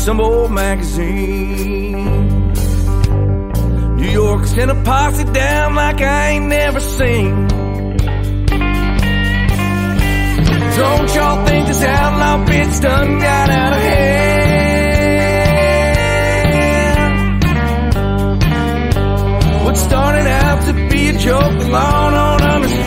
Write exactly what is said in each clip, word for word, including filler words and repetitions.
some old magazine. New York sent a posse down like I ain't never seen. Don't y'all think this outlaw bitch done got out of hand? What started out to be a joke, the law don't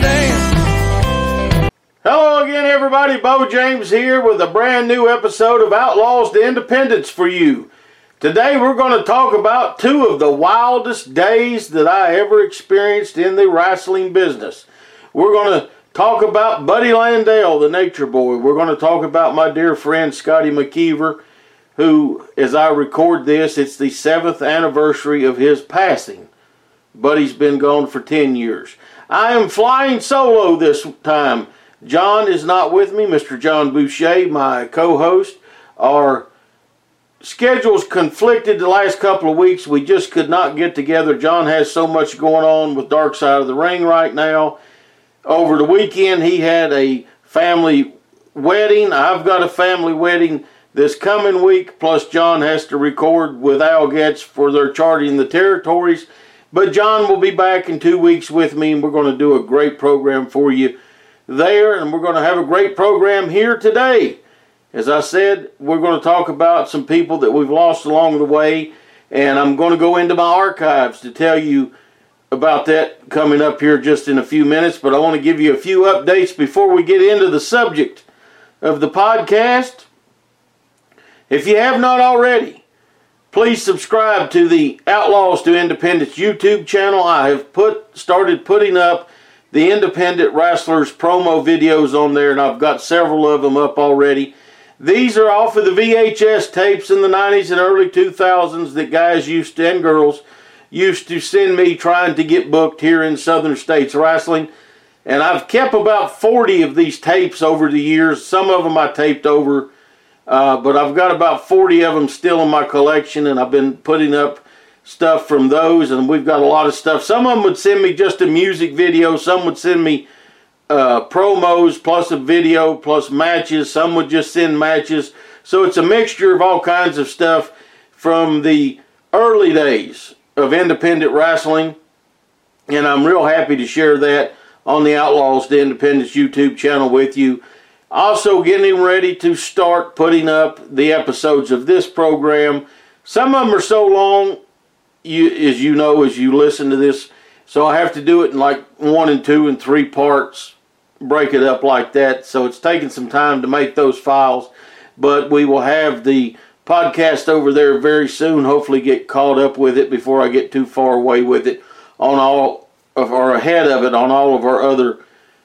understand. Hello again, everybody. Bo James here with a brand new episode of Outlaws to Independence for you. Today we're going to talk about two of the wildest days that I ever experienced in the wrestling business. We're going to talk about Buddy Landel, the Nature Boy. We're going to talk about my dear friend Scotty McKeever, who, as I record this, it's the seventh anniversary of his passing. Buddy's been gone for ten years. I am flying solo this time. John is not with me. Mister John Boucher, my co-host. Our schedules conflicted the last couple of weeks. We just could not get together. John has so much going on with Dark Side of the Ring right now. Over the weekend, he had a family wedding. I've got a family wedding this coming week. Plus, John has to record with Al Getz for their Charting the Territories. But John will be back in two weeks with me, and we're going to do a great program for you there. And we're going to have a great program here today. As I said, we're going to talk about some people that we've lost along the way. And I'm going to go into my archives to tell you about that coming up here just in a few minutes, but I want to give you a few updates before we get into the subject of the podcast. If you have not already, please subscribe to the Outlaws to Independence YouTube channel. I have put started putting up the independent wrestlers promo videos on there, and I've got several of them up already. These are off of the V H S tapes in the nineties and early two thousands that guys used to, and girls, used to send me trying to get booked here in Southern States Wrestling. And I've kept about forty of these tapes over the years. Some of them I taped over, uh, but I've got about forty of them still in my collection, and I've been putting up stuff from those, and we've got a lot of stuff. Some of them would send me just a music video. Some would send me uh, promos plus a video plus matches. Some would just send matches. So it's a mixture of all kinds of stuff from the early days of independent wrestling, and I'm real happy to share that on the Outlaws to Independence YouTube channel with you. Also getting ready to start putting up the episodes of this program. Some of them are so long, you, as you know, as you listen to this, so I have to do it in like one and two and three parts, break it up like that, so it's taking some time to make those files, but we will have the podcast over there very soon. Hopefully get caught up with it before I get too far away with it on all of or ahead of it on all of our other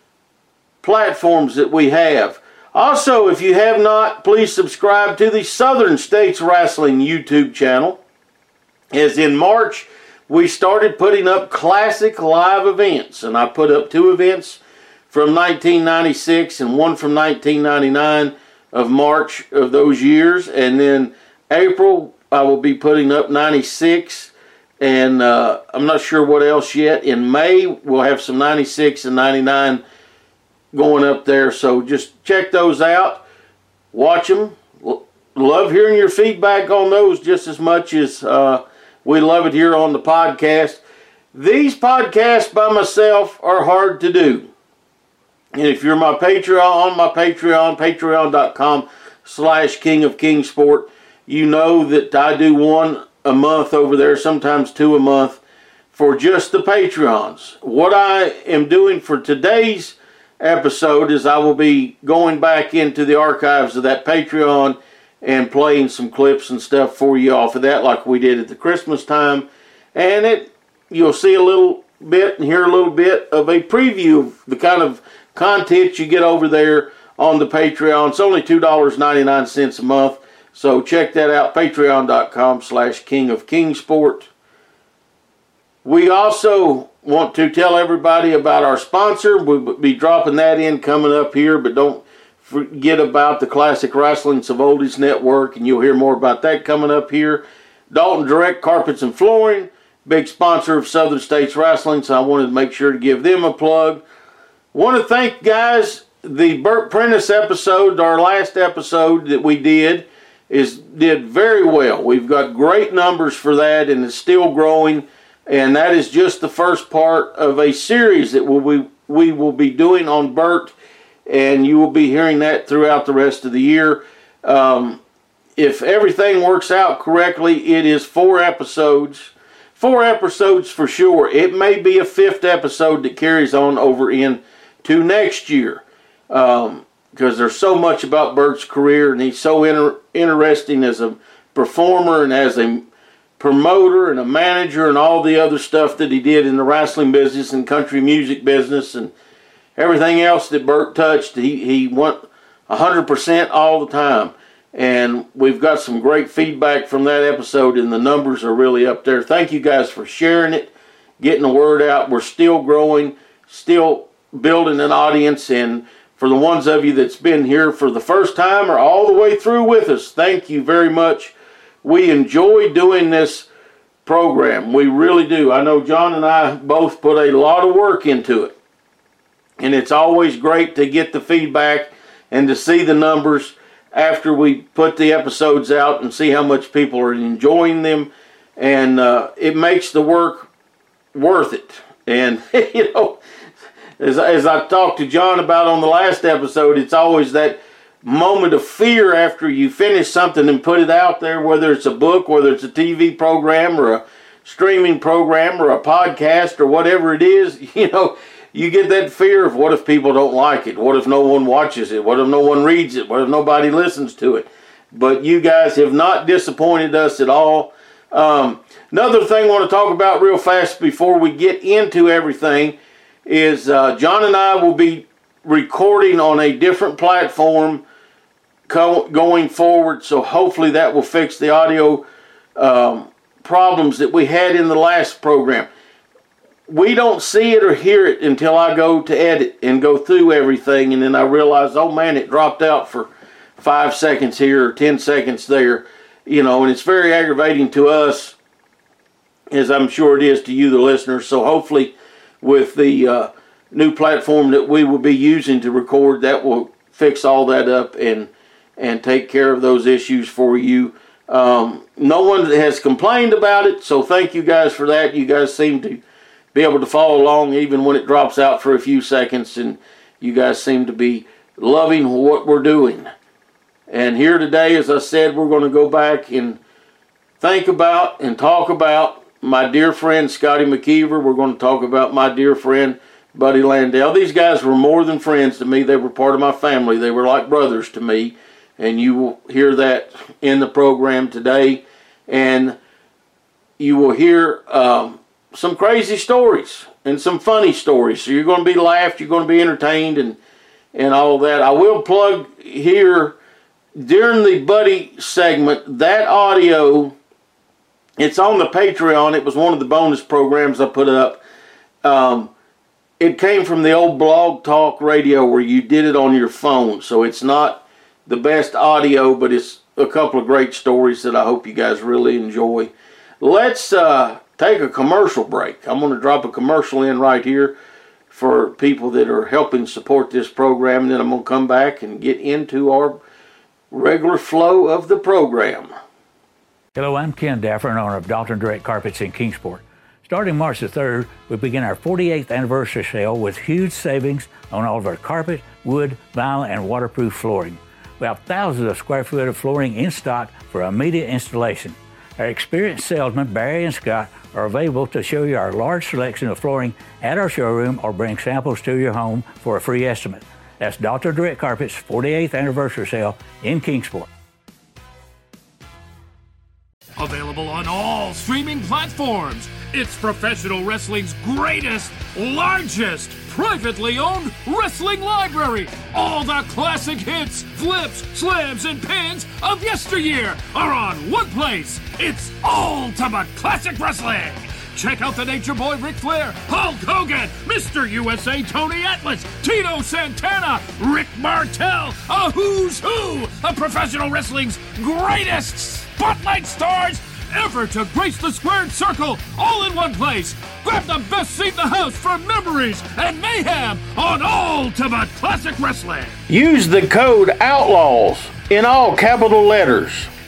platforms that we have. Also, if you have not, please subscribe to the Southern States Wrestling YouTube channel. As in March, we started putting up classic live events, and I put up two events from nineteen ninety-six and one from nineteen ninety-nine. Of March of those years, and then April I will be putting up ninety-six, and uh, I'm not sure what else yet. In May we'll have some ninety-six and ninety-nine going up there, so just check those out, watch them. Love hearing your feedback on those just as much as uh, we love it here on the podcast. These podcasts by myself are hard to do. And if you're my Patreon, on my Patreon, patreon.com slash King of Kingsport, you know that I do one a month over there, sometimes two a month, for just the Patreons. What I am doing for today's episode is I will be going back into the archives of that Patreon and playing some clips and stuff for you off of that like we did at the Christmas time. And it you'll see a little bit and hear a little bit of a preview of the kind of content you get over there on the Patreon. It's only two dollars and ninety-nine cents a month, so check that out, patreon.com slash King of Kingsport. We also want to tell everybody about our sponsor. We'll be dropping that in coming up here, but don't forget about the Classic Wrestling Savoldi's Network, and you'll hear more about that coming up here. Dalton Direct Carpets and Flooring, big sponsor of Southern States Wrestling, so I wanted to make sure to give them a plug. Want to thank, guys, the Burt Prentice episode, our last episode that we did, is did very well. We've got great numbers for that, and it's still growing. And that is just the first part of a series that we'll be, we will be doing on Bert, and you will be hearing that throughout the rest of the year. Um, if everything works out correctly, it is four episodes. Four episodes for sure. It may be a fifth episode that carries on over into next year. Um, because there's so much about Bert's career, and he's so inter- interesting as a performer and as a promoter and a manager and all the other stuff that he did in the wrestling business and country music business and everything else that Bert touched. He, he went one hundred percent all the time. And we've got some great feedback from that episode, and the numbers are really up there. Thank you guys for sharing it, getting the word out. We're still growing, still building an audience, and for the ones of you that's been here for the first time or all the way through with us, thank you very much. We enjoy doing this program. We really do. I know John and I both put a lot of work into it. And it's always great to get the feedback and to see the numbers after we put the episodes out and see how much people are enjoying them. And uh, it makes the work worth it. And, you know, As, as I talked to John about on the last episode, it's always that moment of fear after you finish something and put it out there, whether it's a book, whether it's a T V program or a streaming program or a podcast or whatever it is. You know, you get that fear of what if people don't like it? What if no one watches it? What if no one reads it? What if nobody listens to it? But you guys have not disappointed us at all. Um, another thing I want to talk about real fast before we get into everything is uh, John and I will be recording on a different platform co- going forward, so hopefully that will fix the audio um, problems that we had in the last program. We don't see it or hear it until I go to edit and go through everything, and then I realize, oh man, it dropped out for five seconds here or ten seconds there, you know, and it's very aggravating to us, as I'm sure it is to you, the listeners. So hopefully with the uh, new platform that we will be using to record, that will fix all that up and and take care of those issues for you. Um, no one has complained about it, so thank you guys for that. You guys seem to be able to follow along even when it drops out for a few seconds, and you guys seem to be loving what we're doing. And here today, as I said, we're going to go back and think about and talk about my dear friend Scotty McKeever. We're going to talk about my dear friend Buddy Landell. These guys were more than friends to me. They were part of my family. They were like brothers to me. And you will hear that in the program today. And you will hear um, some crazy stories and some funny stories. So you're going to be laughed, you're going to be entertained, and, and all that. I will plug here during the Buddy segment, that audio, it's on the Patreon. It was one of the bonus programs I put up. Um, it came from the old Blog Talk Radio where you did it on your phone. So it's not the best audio, but it's a couple of great stories that I hope you guys really enjoy. Let's uh, take a commercial break. I'm going to drop a commercial in right here for people that are helping support this program. And then I'm going to come back and get into our regular flow of the program. Hello, I'm Ken Daffer, in honor of Dalton Direct Carpets in Kingsport. Starting March the third, we begin our forty-eighth anniversary sale with huge savings on all of our carpet, wood, vinyl, and waterproof flooring. We have thousands of square foot of flooring in stock for immediate installation. Our experienced salesmen, Barry and Scott, are available to show you our large selection of flooring at our showroom or bring samples to your home for a free estimate. That's Dalton Direct Carpets' forty-eighth anniversary sale in Kingsport. Available on all streaming platforms. It's professional wrestling's greatest, largest, privately owned wrestling library. All the classic hits, flips, slams, and pins of yesteryear are on one place. It's Ultimate Classic Wrestling. Check out the Nature Boy Ric Flair, Hulk Hogan, Mister U S A Tony Atlas, Tito Santana, Rick Martel, a who's who of professional wrestling's greatest spotlight stars ever to grace the squared circle, all in one place. Grab the best seat in the house for memories and mayhem on Ultimate Classic Wrestling. Use the code OUTLAWS in all capital letters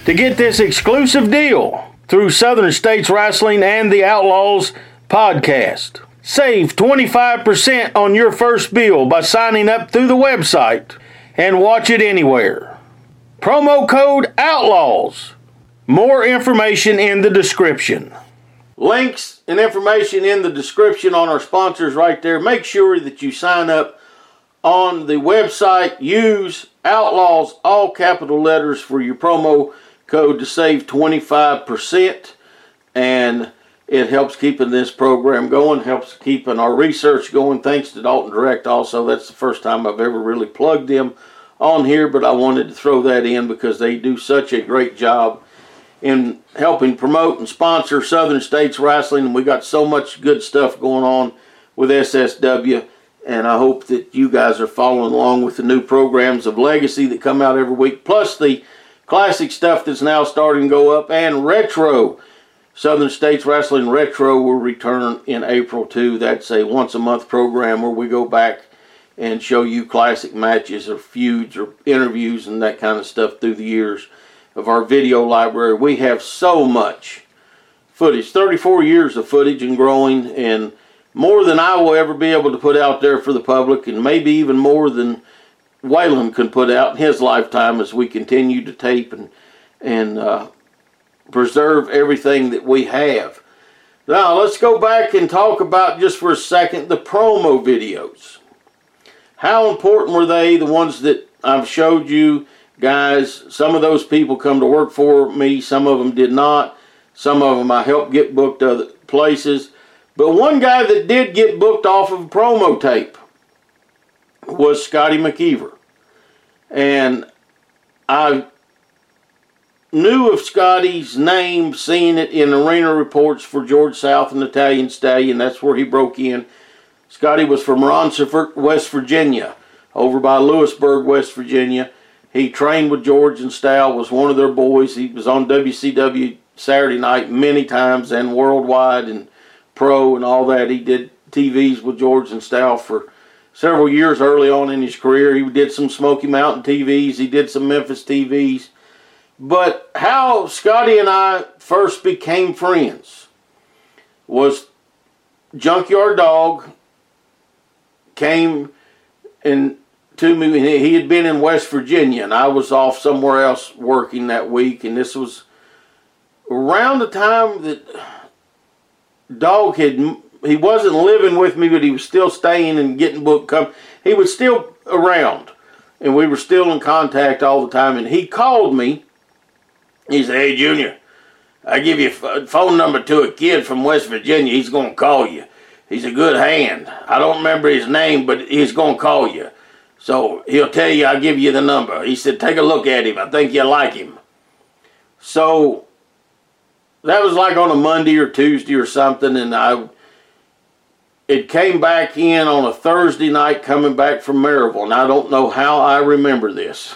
To get this exclusive deal through Southern States Wrestling and the Outlaws podcast, save twenty-five percent on your first bill by signing up through the website and watch it anywhere. Promo code OUTLAWS. More information in the description. Links and information in the description on our sponsors right there. Make sure that you sign up on the website. Use OUTLAWS, all capital letters, for your promo code to save twenty-five percent. And it helps keeping this program going, helps keeping our research going. Thanks to Dalton Direct also. That's the first time I've ever really plugged them on here, but I wanted to throw that in because they do such a great job in helping promote and sponsor Southern States Wrestling. And we got so much good stuff going on with S S W, and I hope that you guys are following along with the new programs of Legacy that come out every week, plus the classic stuff that's now starting to go up, and retro. Southern States Wrestling Retro will return in April too. That's a once a month program where we go back and show you classic matches or feuds or interviews and that kind of stuff through the years of our video library. We have so much footage, thirty-four years of footage and growing, and more than I will ever be able to put out there for the public, and maybe even more than Waylon can put out in his lifetime as we continue to tape and, and uh, preserve everything that we have. Now, let's go back and talk about, just for a second, the promo videos. How important were they? The ones that I've showed you guys. Some of those people come to work for me. Some of them did not. Some of them I helped get booked other places. But one guy that did get booked off of a promo tape was Scotty McKeever. And I knew of Scotty's name, seeing it in arena reports for George South and Italian Stallion. That's where he broke in. Scotty was from Ronceverte, West Virginia, over by Lewisburg, West Virginia. He trained with George and Stal, was one of their boys. He was on W C W Saturday Night many times, and Worldwide and Pro and all that. He did T Vs with George and Stal for several years early on in his career. He did some Smoky Mountain T Vs. He did some Memphis T Vs. But how Scotty and I first became friends was Junkyard Dog came in to me. He had been in West Virginia, and I was off somewhere else working that week. And this was around the time that Dog had, he wasn't living with me, but he was still staying and getting booked. Come, he was still around, and we were still in contact all the time. And he called me. He said, "Hey, Junior, I give you a phone number to a kid from West Virginia. He's going to call you. He's a good hand. I don't remember his name, but he's going to call you. So he'll tell you, I'll give you the number." He said, "Take a look at him. I think you'll like him." So that was like on a Monday or Tuesday or something, and I it came back in on a Thursday night coming back from Maryville. And I don't know how I remember this,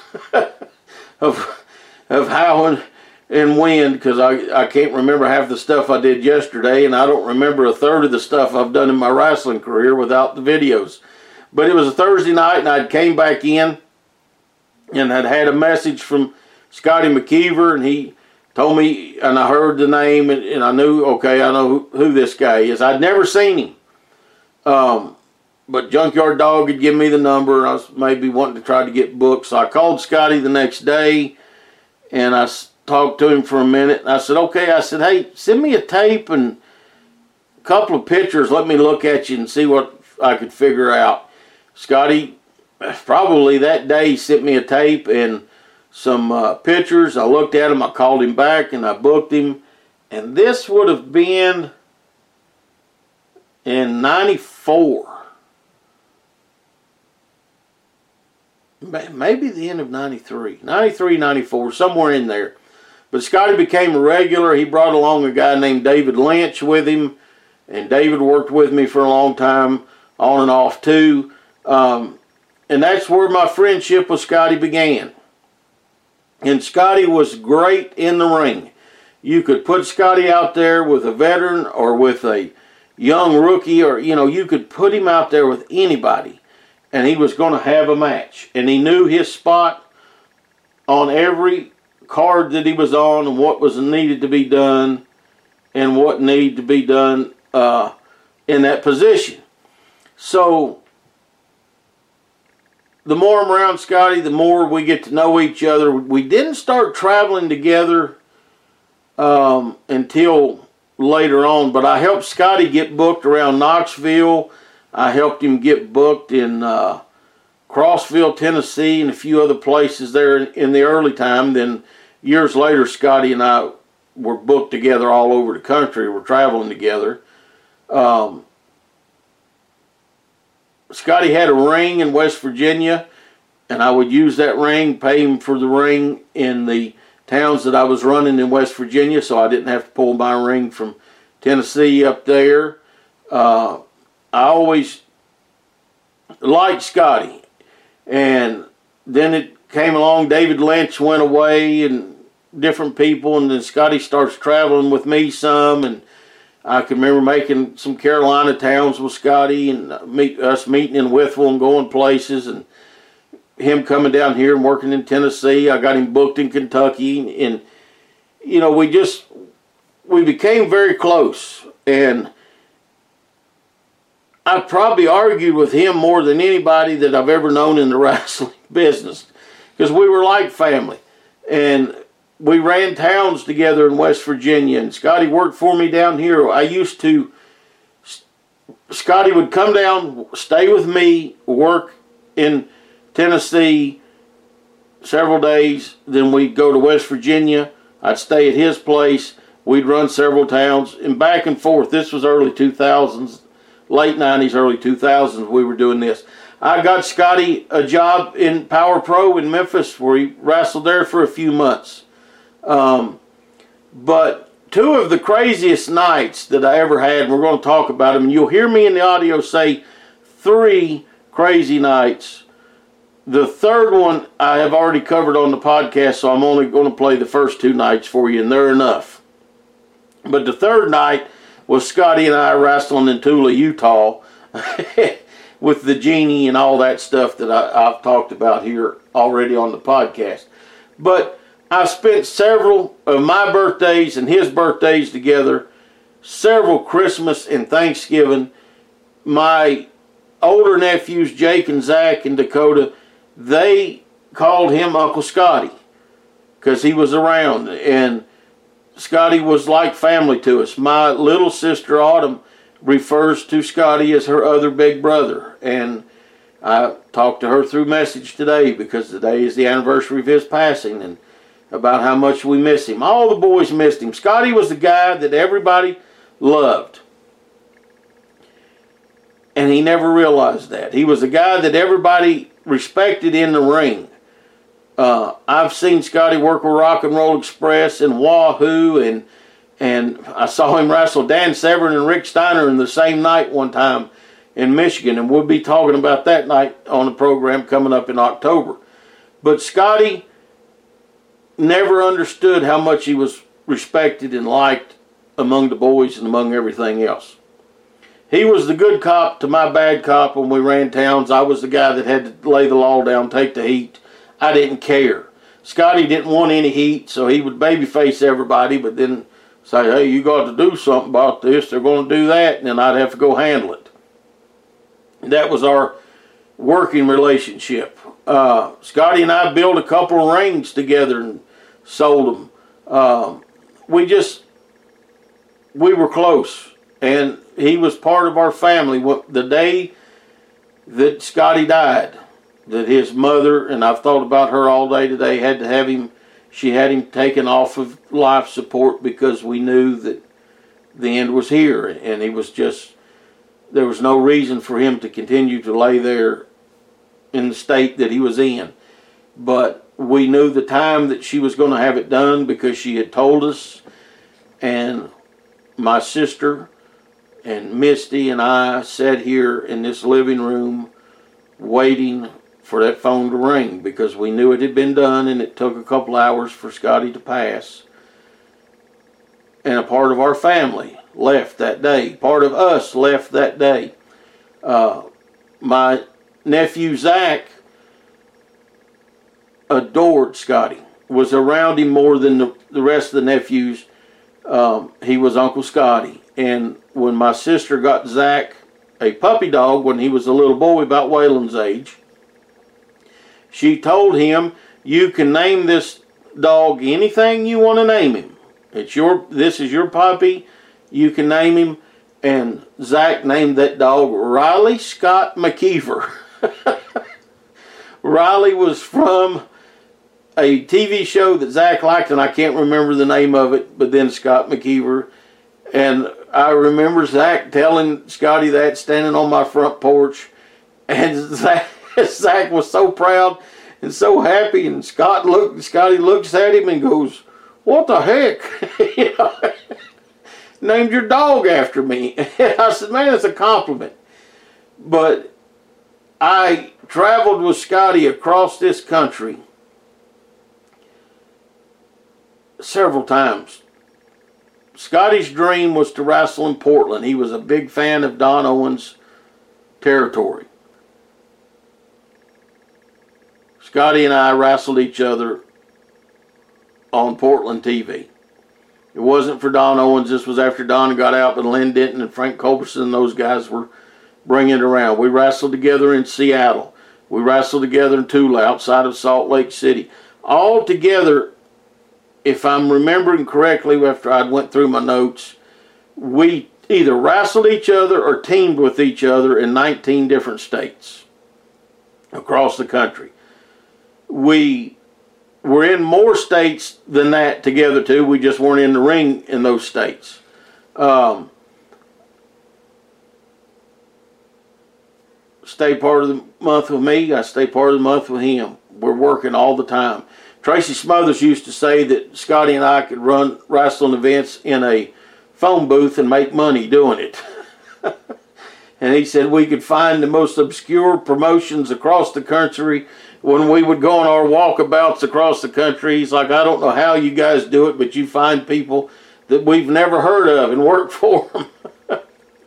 of, of how and, and when, because I, I can't remember half the stuff I did yesterday, and I don't remember a third of the stuff I've done in my wrestling career without the videos. But it was a Thursday night, and I came back in, and I'd had a message from Scotty McKeever, and he told me, and I heard the name, and, and I knew, okay, I know who, who this guy is. I'd never seen him. Um, but Junkyard Dog had given me the number. I was maybe wanting to try to get booked. So I called Scotty the next day, and I talked to him for a minute. And I said, okay, I said, hey, send me a tape and a couple of pictures. Let me look at you and see what I could figure out. Scotty, probably that day, sent me a tape and some uh, pictures. I looked at him. I called him back, and I booked him. And this would have been in ninety-four. Maybe the end of ninety-three. ninety-three, ninety-four, somewhere in there. But Scotty became a regular. He brought along a guy named David Lynch with him. And David worked with me for a long time, on and off too. Um, and that's where my friendship with Scotty began. And Scotty was great in the ring. You could put Scotty out there with a veteran or with a young rookie, or, you know, you could put him out there with anybody, and he was going to have a match. And he knew his spot on every card that he was on and what was needed to be done and what needed to be done uh, in that position. So the more I'm around Scotty, the more we get to know each other. We didn't start traveling together um, until later on, but I helped Scotty get booked around Knoxville. I helped him get booked in uh, Crossville, Tennessee, and a few other places there in, in the early time. Then years later, Scotty and I were booked together all over the country. We're traveling together. Um, Scotty had a ring in West Virginia, and I would use that ring, pay him for the ring in the towns that I was running in West Virginia, so I didn't have to pull my ring from Tennessee up there. Uh, I always liked Scotty. And then it came along, David Lynch went away and different people, and then Scotty starts traveling with me some, and I can remember making some Carolina towns with Scotty and meet, us meeting in Withville and going places, and him coming down here and working in Tennessee. I got him booked in Kentucky, and you know, we just, we became very close, and I probably argued with him more than anybody that I've ever known in the wrestling business, because we were like family, and we ran towns together in West Virginia, and Scotty worked for me down here. I used to, Scotty would come down, stay with me, work in Tennessee several days, then we'd go to West Virginia. I'd stay at his place. We'd run several towns, and back and forth. This was early two thousands. Late nineties, early two thousands, we were doing this. I got Scotty a job in Power Pro in Memphis, where he wrestled there for a few months. Um, but two of the craziest nights that I ever had, and we're going to talk about them, and you'll hear me in the audio say three crazy nights. The third one I have already covered on the podcast, so I'm only going to play the first two nights for you, and they're enough. But the third night was Scotty and I wrestling in Tula, Utah, with the genie and all that stuff that I, I've talked about here already on the podcast. But I spent several of my birthdays and his birthdays together, several Christmas and Thanksgiving. My older nephews, Jake and Zach and Dakota, they called him Uncle Scotty because he was around, and Scotty was like family to us. My little sister Autumn refers to Scotty as her other big brother, and I talked to her through message today because today is the anniversary of his passing, and about how much we miss him. All the boys missed him. Scotty was the guy that everybody loved, and he never realized that. He was the guy that everybody respected in the ring. Uh, I've seen Scotty work with Rock and Roll Express and Wahoo, and and I saw him wrestle Dan Severn and Rick Steiner in the same night one time in Michigan, and we'll be talking about that night on the program coming up in October. But Scotty never understood how much he was respected and liked among the boys and among everything else. He was the good cop to my bad cop when we ran towns. I was the guy that had to lay the law down, take the heat. I didn't care. Scotty didn't want any heat, so he would babyface everybody, but then say, hey, you got to do something about this. They're going to do that, and then I'd have to go handle it. And that was our working relationship. Uh, Scotty and I built a couple of rings together and sold them. Uh, we just, we were close, and he was part of our family. The day that Scotty died, that his mother, and I've thought about her all day today, had to have him, she had him taken off of life support because we knew that the end was here, and he was just, there was no reason for him to continue to lay there in the state that he was in. But we knew the time that she was going to have it done because she had told us, and my sister and Misty and I sat here in this living room waiting for that phone to ring because we knew it had been done, and it took a couple hours for Scotty to pass. And a part of our family left that day. Part of us left that day. Uh, my nephew Zach adored Scotty. was around him more than the, the rest of the nephews, um, he was Uncle Scotty. And when my sister got Zach a puppy dog when he was a little boy about Waylon's age, she told him, you can name this dog anything you want to name him. It's your, this is your puppy, you can name him. And Zach named that dog Riley Scott McKeever. Riley was from a T V show that Zach liked, and I can't remember the name of it, but then Scott McKeever. And I remember Zach telling Scotty that standing on my front porch, and Zach, Zach was so proud and so happy, and Scott looked, Scotty looks at him and goes, what the heck? You know, named your dog after me. And I said, man, it's a compliment. But I traveled with Scotty across this country several times. Scotty's dream was to wrestle in Portland. He was a big fan of Don Owens' territory. Scotty and I wrestled each other on Portland T V. It wasn't for Don Owens. This was after Don got out, but Lynn Denton and Frank Culberson and those guys were bringing it around. We wrestled together in Seattle. We wrestled together in Tula outside of Salt Lake City. All together, if I'm remembering correctly after I went through my notes, we either wrestled each other or teamed with each other in nineteen different states across the country. We were in more states than that together too. We just weren't in the ring in those states. Um, stay part of the month with me. I stay part of the month with him. We're working all the time. Tracy Smothers used to say that Scotty and I could run wrestling events in a phone booth and make money doing it. And he said we could find the most obscure promotions across the country when we would go on our walkabouts across the country. He's like, I don't know how you guys do it, but you find people that we've never heard of and work for them.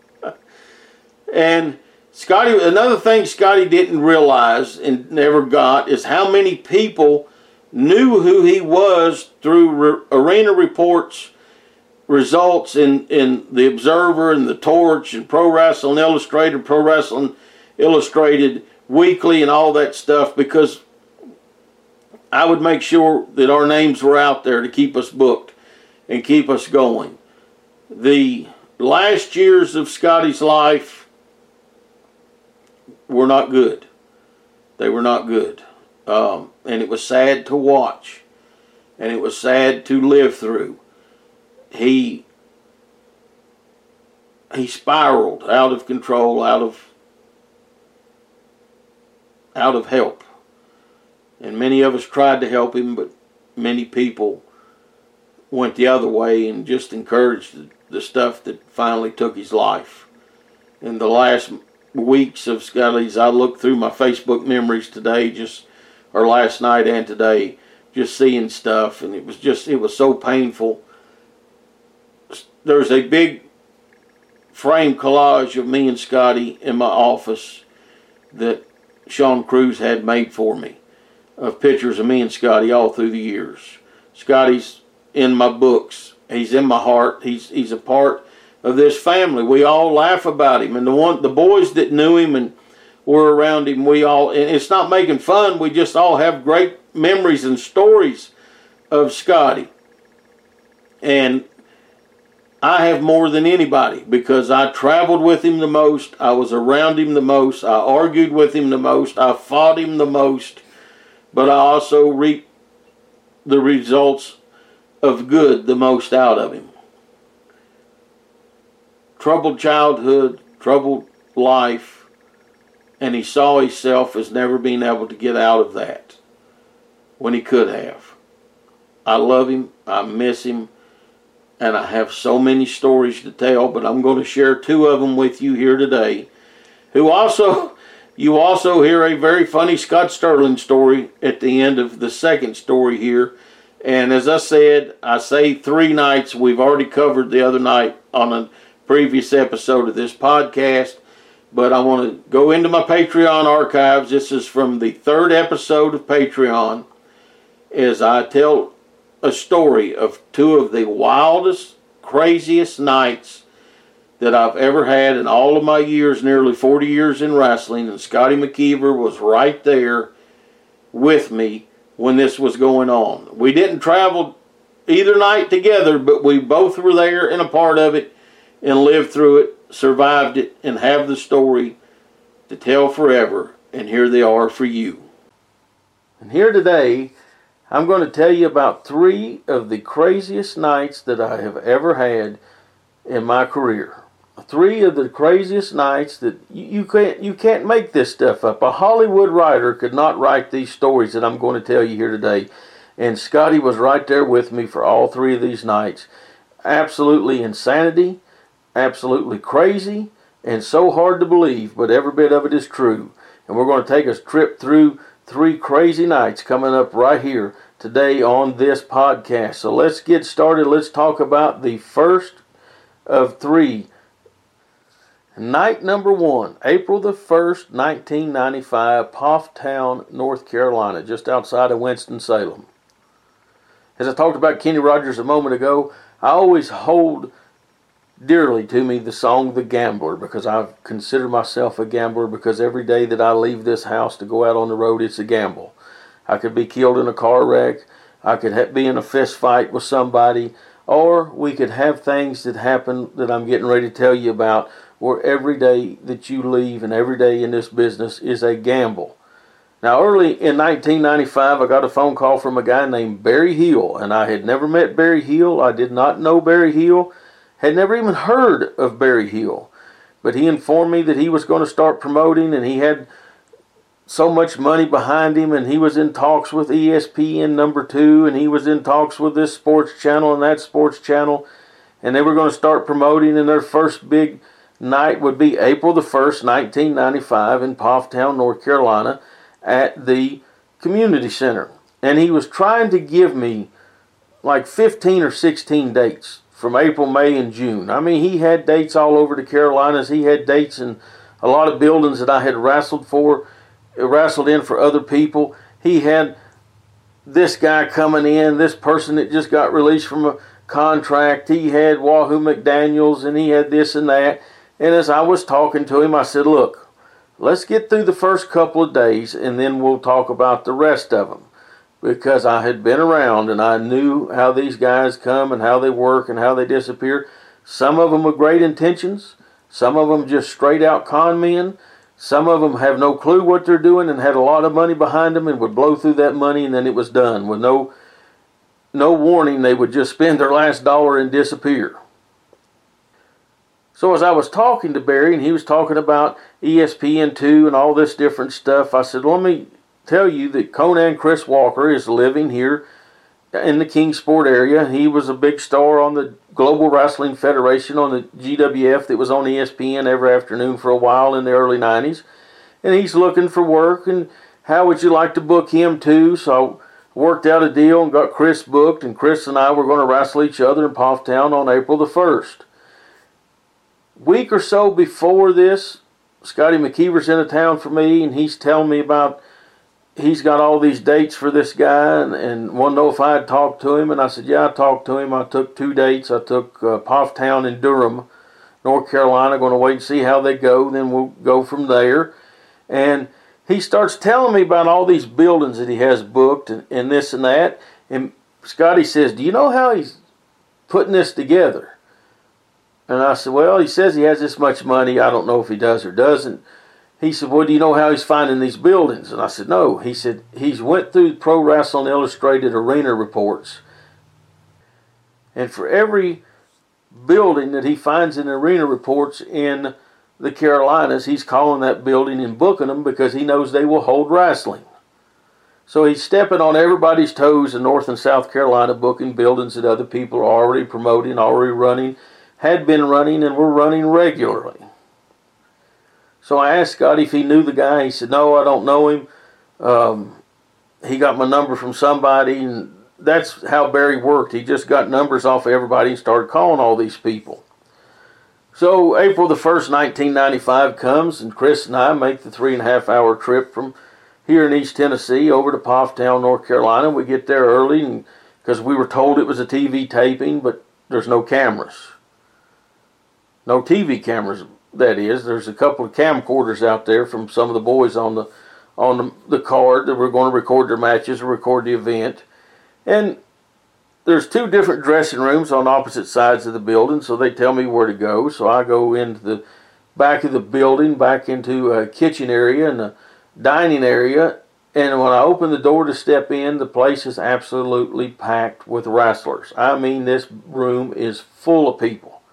And Scotty, another thing Scotty didn't realize and never got is how many people knew who he was through re- Arena Reports results in, in the Observer and the Torch and Pro Wrestling Illustrated, Pro Wrestling Illustrated Weekly and all that stuff, because I would make sure that our names were out there to keep us booked and keep us going. The last years of Scotty's life were not good. They were not good. Um, and it was sad to watch. And it was sad to live through. He, he spiraled out of control, out of out of help. And many of us tried to help him, but many people went the other way and just encouraged the, the stuff that finally took his life. In the last weeks of Scotty's, I looked through my Facebook memories today, just or last night and today, just seeing stuff, and it was just, it was so painful. There's a big frame collage of me and Scotty in my office that Sean Cruz had made for me, of pictures of me and Scotty all through the years. Scotty's in my books. He's in my heart. He's he's a part of this family. We all laugh about him, and the one the boys that knew him and were around him, we all, and it's not making fun, we just all have great memories and stories of Scotty. And I have more than anybody because I traveled with him the most, I was around him the most, I argued with him the most, I fought him the most, but I also reaped the results of good the most out of him. Troubled childhood, troubled life, and he saw himself as never being able to get out of that when he could have. I love him, I miss him, and I have so many stories to tell, but I'm going to share two of them with you here today. Who also, you also hear a very funny Scott Sterling story at the end of the second story here. And as I said, I say three nights. We've already covered the other night on a previous episode of this podcast. But I want to go into my Patreon archives. This is from the third episode of Patreon. as I tell a story of two of the wildest, craziest nights that I've ever had in all of my years, nearly forty years in wrestling, and Scotty McKeever was right there with me when this was going on. We didn't travel either night together, but we both were there and a part of it and lived through it, survived it, and have the story to tell forever. And here they are for you. And here today, I'm going to tell you about three of the craziest nights that I have ever had in my career. Three of the craziest nights that you, you can't you can't make this stuff up. A Hollywood writer could not write these stories that I'm going to tell you here today. And Scotty was right there with me for all three of these nights. Absolutely insanity, absolutely crazy, and so hard to believe, but every bit of it is true. And we're going to take a trip through three crazy nights coming up right here today on this podcast. So let's get started. Let's talk about the first of three. Night number one, April the first, nineteen ninety-five, Pofftown, North Carolina, just outside of Winston-Salem. As I talked about Kenny Rogers a moment ago, I always hold dearly to me the song The Gambler, because I consider myself a gambler, because every day that I leave this house to go out on the road, it's a gamble. I could be killed in a car wreck, I could ha- be in a fist fight with somebody, or we could have things that happen that I'm getting ready to tell you about, where every day that you leave and every day in this business is a gamble. Now, early in nineteen ninety-five, I got a phone call from a guy named Barry Hill, and I had never met Barry Hill. I did not know Barry Hill, had never even heard of Barry Hill. But he informed me that he was going to start promoting, and he had so much money behind him, and he was in talks with E S P N number two, and he was in talks with this sports channel and that sports channel, and they were going to start promoting, and their first big night would be April the first, nineteen ninety-five in Pofftown, North Carolina, at the community center. And he was trying to give me like fifteen or sixteen dates from April, May, and June. I mean, he had dates all over the Carolinas. He had dates in a lot of buildings that I had wrestled for, wrestled in for other people. He had this guy coming in, this person that just got released from a contract. He had Wahoo McDaniels, and he had this and that. And as I was talking to him, I said, look, let's get through the first couple of days, and then we'll talk about the rest of them. Because I had been around, and I knew how these guys come and how they work and how they disappear. Some of them with great intentions. Some of them just straight out con men. Some of them have no clue what they're doing and had a lot of money behind them and would blow through that money, and then it was done. With no, no warning, they would just spend their last dollar and disappear. So as I was talking to Barry, and he was talking about E S P N two and all this different stuff, I said, let me tell you that Conan Chris Walker is living here in the Kingsport area. He was a big star on the Global Wrestling Federation on the G W F that was on E S P N every afternoon for a while in the early nineties. And he's looking for work, and how would you like to book him too? So I worked out a deal and got Chris booked, and Chris and I were going to wrestle each other in Pofftown on April the first. Week or so before this, Scotty McKeever's in a town for me, and he's telling me about, he's got all these dates for this guy, and, and wanted to know if I had talked to him. And I said, yeah, I talked to him. I took two dates. I took uh, Pofftown and Durham, North Carolina. Going to wait and see how they go. Then we'll go from there. And he starts telling me about all these buildings that he has booked and, and this and that. And Scotty says, do you know how he's putting this together? And I said, well, he says he has this much money. I don't know if he does or doesn't. He said, well, do you know how he's finding these buildings? And I said, no. He said, he's went through Pro Wrestling Illustrated arena reports. And for every building that he finds in arena reports in the Carolinas, he's calling that building and booking them because he knows they will hold wrestling. So he's stepping on everybody's toes in North and South Carolina, booking buildings that other people are already promoting, already running, had been running, and were running regularly. So I asked Scotty if he knew the guy. He said, no, I don't know him. Um, he got my number from somebody, and that's how Barry worked. He just got numbers off of everybody and started calling all these people. So April the first, nineteen ninety-five comes, and Chris and I make the three and a half hour trip from here in East Tennessee over to Pofftown, North Carolina. We get there early and because we were told it was a T V taping, but there's no cameras. No T V cameras, that is. There's a couple of camcorders out there from some of the boys on the on the, the card that were going to record their matches or record the event. And there's two different dressing rooms on opposite sides of the building, so they tell me where to go. So I go into the back of the building, back into a kitchen area and a dining area. And when I open the door to step in, the place is absolutely packed with wrestlers. I mean, this room is full of people.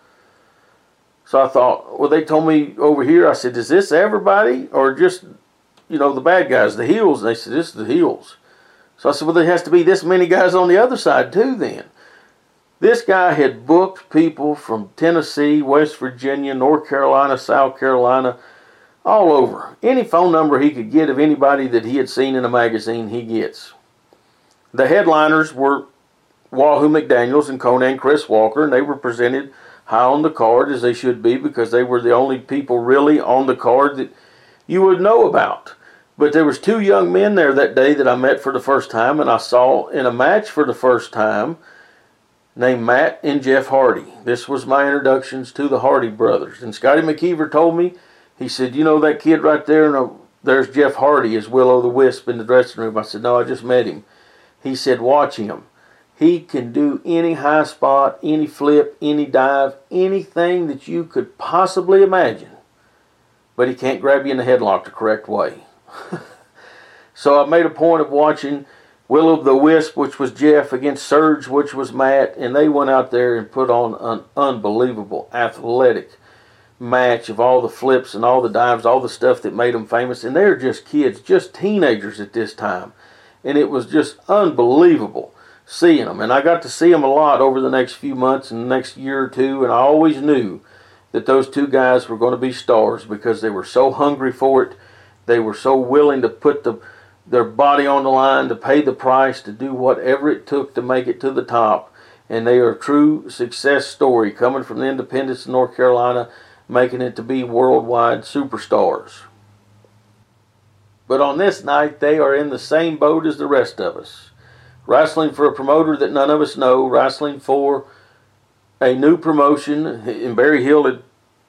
So I thought, well, they told me over here, I said, is this everybody or just, you know, the bad guys, the heels? And they said, this is the heels. So I said, well, there has to be this many guys on the other side too then. This guy had booked people from Tennessee, West Virginia, North Carolina, South Carolina, all over. Any phone number he could get of anybody that he had seen in a magazine, he gets. The headliners were Wahoo McDaniels and Conan Chris Walker, and they were presented high on the card, as they should be, because they were the only people really on the card that you would know about. But there was two young men there that day that I met for the first time, and I saw in a match for the first time, named Matt and Jeff Hardy. This was my introductions to the Hardy brothers. And Scotty McKeever told me, he said, you know that kid right there, and there's Jeff Hardy, is Will-O the Wisp in the dressing room. I said, no, I just met him. He said, watch him. He can do any high spot, any flip, any dive, anything that you could possibly imagine. But he can't grab you in the headlock the correct way. So I made a point of watching Will-O the Wisp, which was Jeff, against Surge, which was Matt, and they went out there and put on an unbelievable athletic match of all the flips and all the dives, all the stuff that made them famous. And they're just kids, just teenagers at this time. And it was just unbelievable seeing them. And I got to see them a lot over the next few months and the next year or two, and I always knew that those two guys were going to be stars because they were so hungry for it. They were so willing to put the, their body on the line, to pay the price, to do whatever it took to make it to the top. And they are a true success story coming from the independents of North Carolina, making it to be worldwide superstars. But on this night, they are in the same boat as the rest of us. Wrestling for a promoter that none of us know, wrestling for a new promotion, and Barry Hill had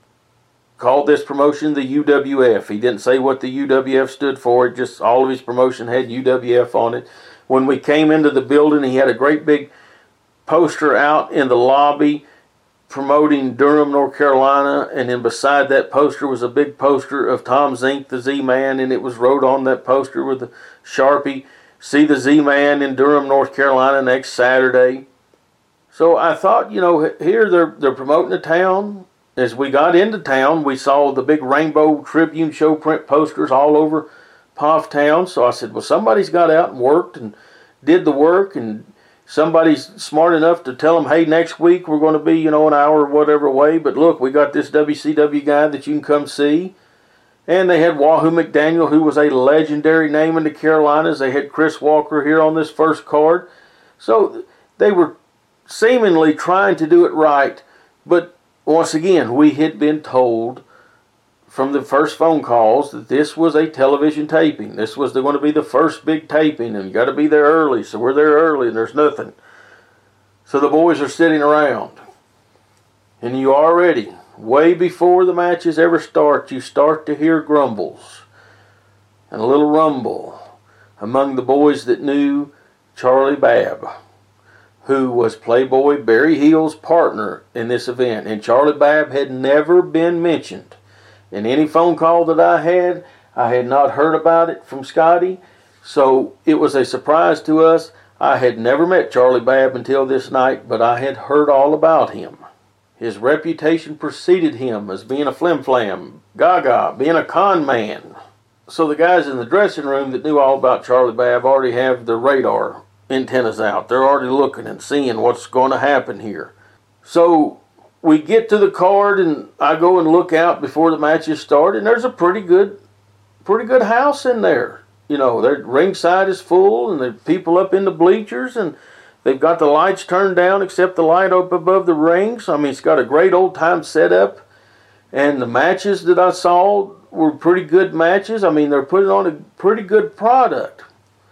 called this promotion the U W F. He didn't say what the U W F stood for. It just, all of his promotion had U W F on it. When we came into the building, he had a great big poster out in the lobby promoting Durham, North Carolina, and then beside that poster was a big poster of Tom Zink, the Z-Man, and it was wrote on that poster with a Sharpie, see the Z-Man in Durham, North Carolina next Saturday. So I thought, you know, here they're, they're promoting the town. As we got into town, we saw the big Rainbow Tribune show print posters all over Pofftown. So I said, well, somebody's got out and worked and did the work, and somebody's smart enough to tell them, hey, next week we're going to be, you know, an hour or whatever away, but look, we got this W C W guy that you can come see. And they had Wahoo McDaniel, who was a legendary name in the Carolinas. They had Chris Walker here on this first card. So they were seemingly trying to do it right, but once again, we had been told from the first phone calls that this was a television taping. This was going to be the first big taping, and you got to be there early. So we're there early, and there's nothing. So the boys are sitting around, and you already, way before the matches ever start, you start to hear grumbles and a little rumble among the boys that knew Charlie Babb, who was Playboy Barry Hill's partner in this event. And Charlie Babb had never been mentioned in any phone call that I had. I had not heard about it from Scotty, so it was a surprise to us. I had never met Charlie Babb until this night, but I had heard all about him. His reputation preceded him as being a flim-flam, gaga, being a con man. So the guys in the dressing room that knew all about Charlie Babb already have their radar antennas out. They're already looking and seeing what's going to happen here. So we get to the card, and I go and look out before the matches start, and there's a pretty good pretty good house in there. You know, their ringside is full, and there's people up in the bleachers, and they've got the lights turned down except the light up above the rings. I mean, it's got a great old time setup. And the matches that I saw were pretty good matches. I mean, they're putting on a pretty good product.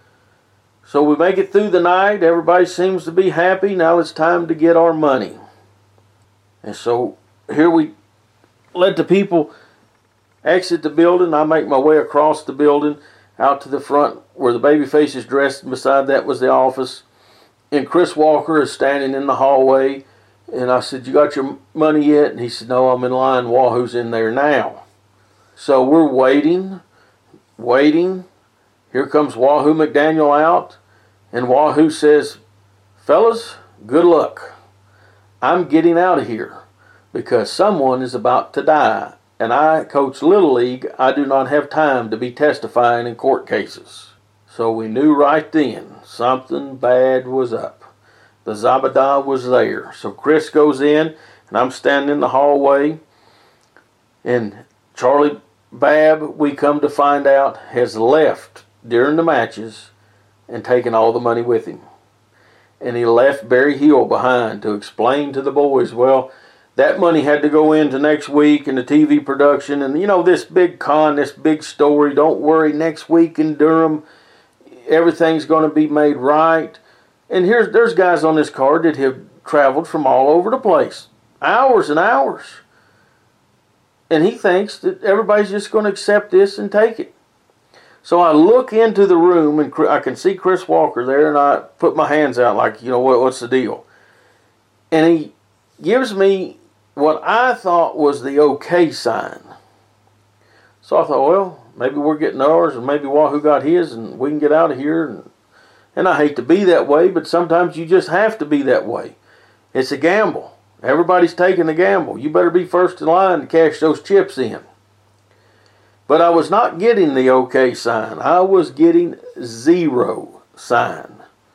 So we make it through the night. Everybody seems to be happy. Now it's time to get our money. And so here we let the people exit the building. I make my way across the building out to the front where the babyface is dressed. And beside that was the office. And Chris Walker is standing in the hallway. And I said, "You got your money yet?" And he said, "No, I'm in line. Wahoo's in there now." So we're waiting, waiting. Here comes Wahoo McDaniel out. And Wahoo says, "Fellas, good luck. I'm getting out of here because someone is about to die. And I coach Little League. I do not have time to be testifying in court cases." So we knew right then something bad was up. The Zabada was there. So Chris goes in, and I'm standing in the hallway. And Charlie Babb, we come to find out, has left during the matches and taken all the money with him. And he left Barry Hill behind to explain to the boys, well, that money had to go into next week and the T V production. And, you know, this big con, this big story, don't worry, next week in Durham, everything's going to be made right. And here's there's guys on this card that have traveled from all over the place, hours and hours. And he thinks that everybody's just going to accept this and take it. So I look into the room, and I can see Chris Walker there, and I put my hands out like, you know, what, what's the deal? And he gives me what I thought was the okay sign. So I thought, well, maybe we're getting ours, and maybe Wahoo got his, and we can get out of here. And, and I hate to be that way, but sometimes you just have to be that way. It's a gamble. Everybody's taking the gamble. You better be first in line to cash those chips in. But I was not getting the okay sign. I was getting zero sign.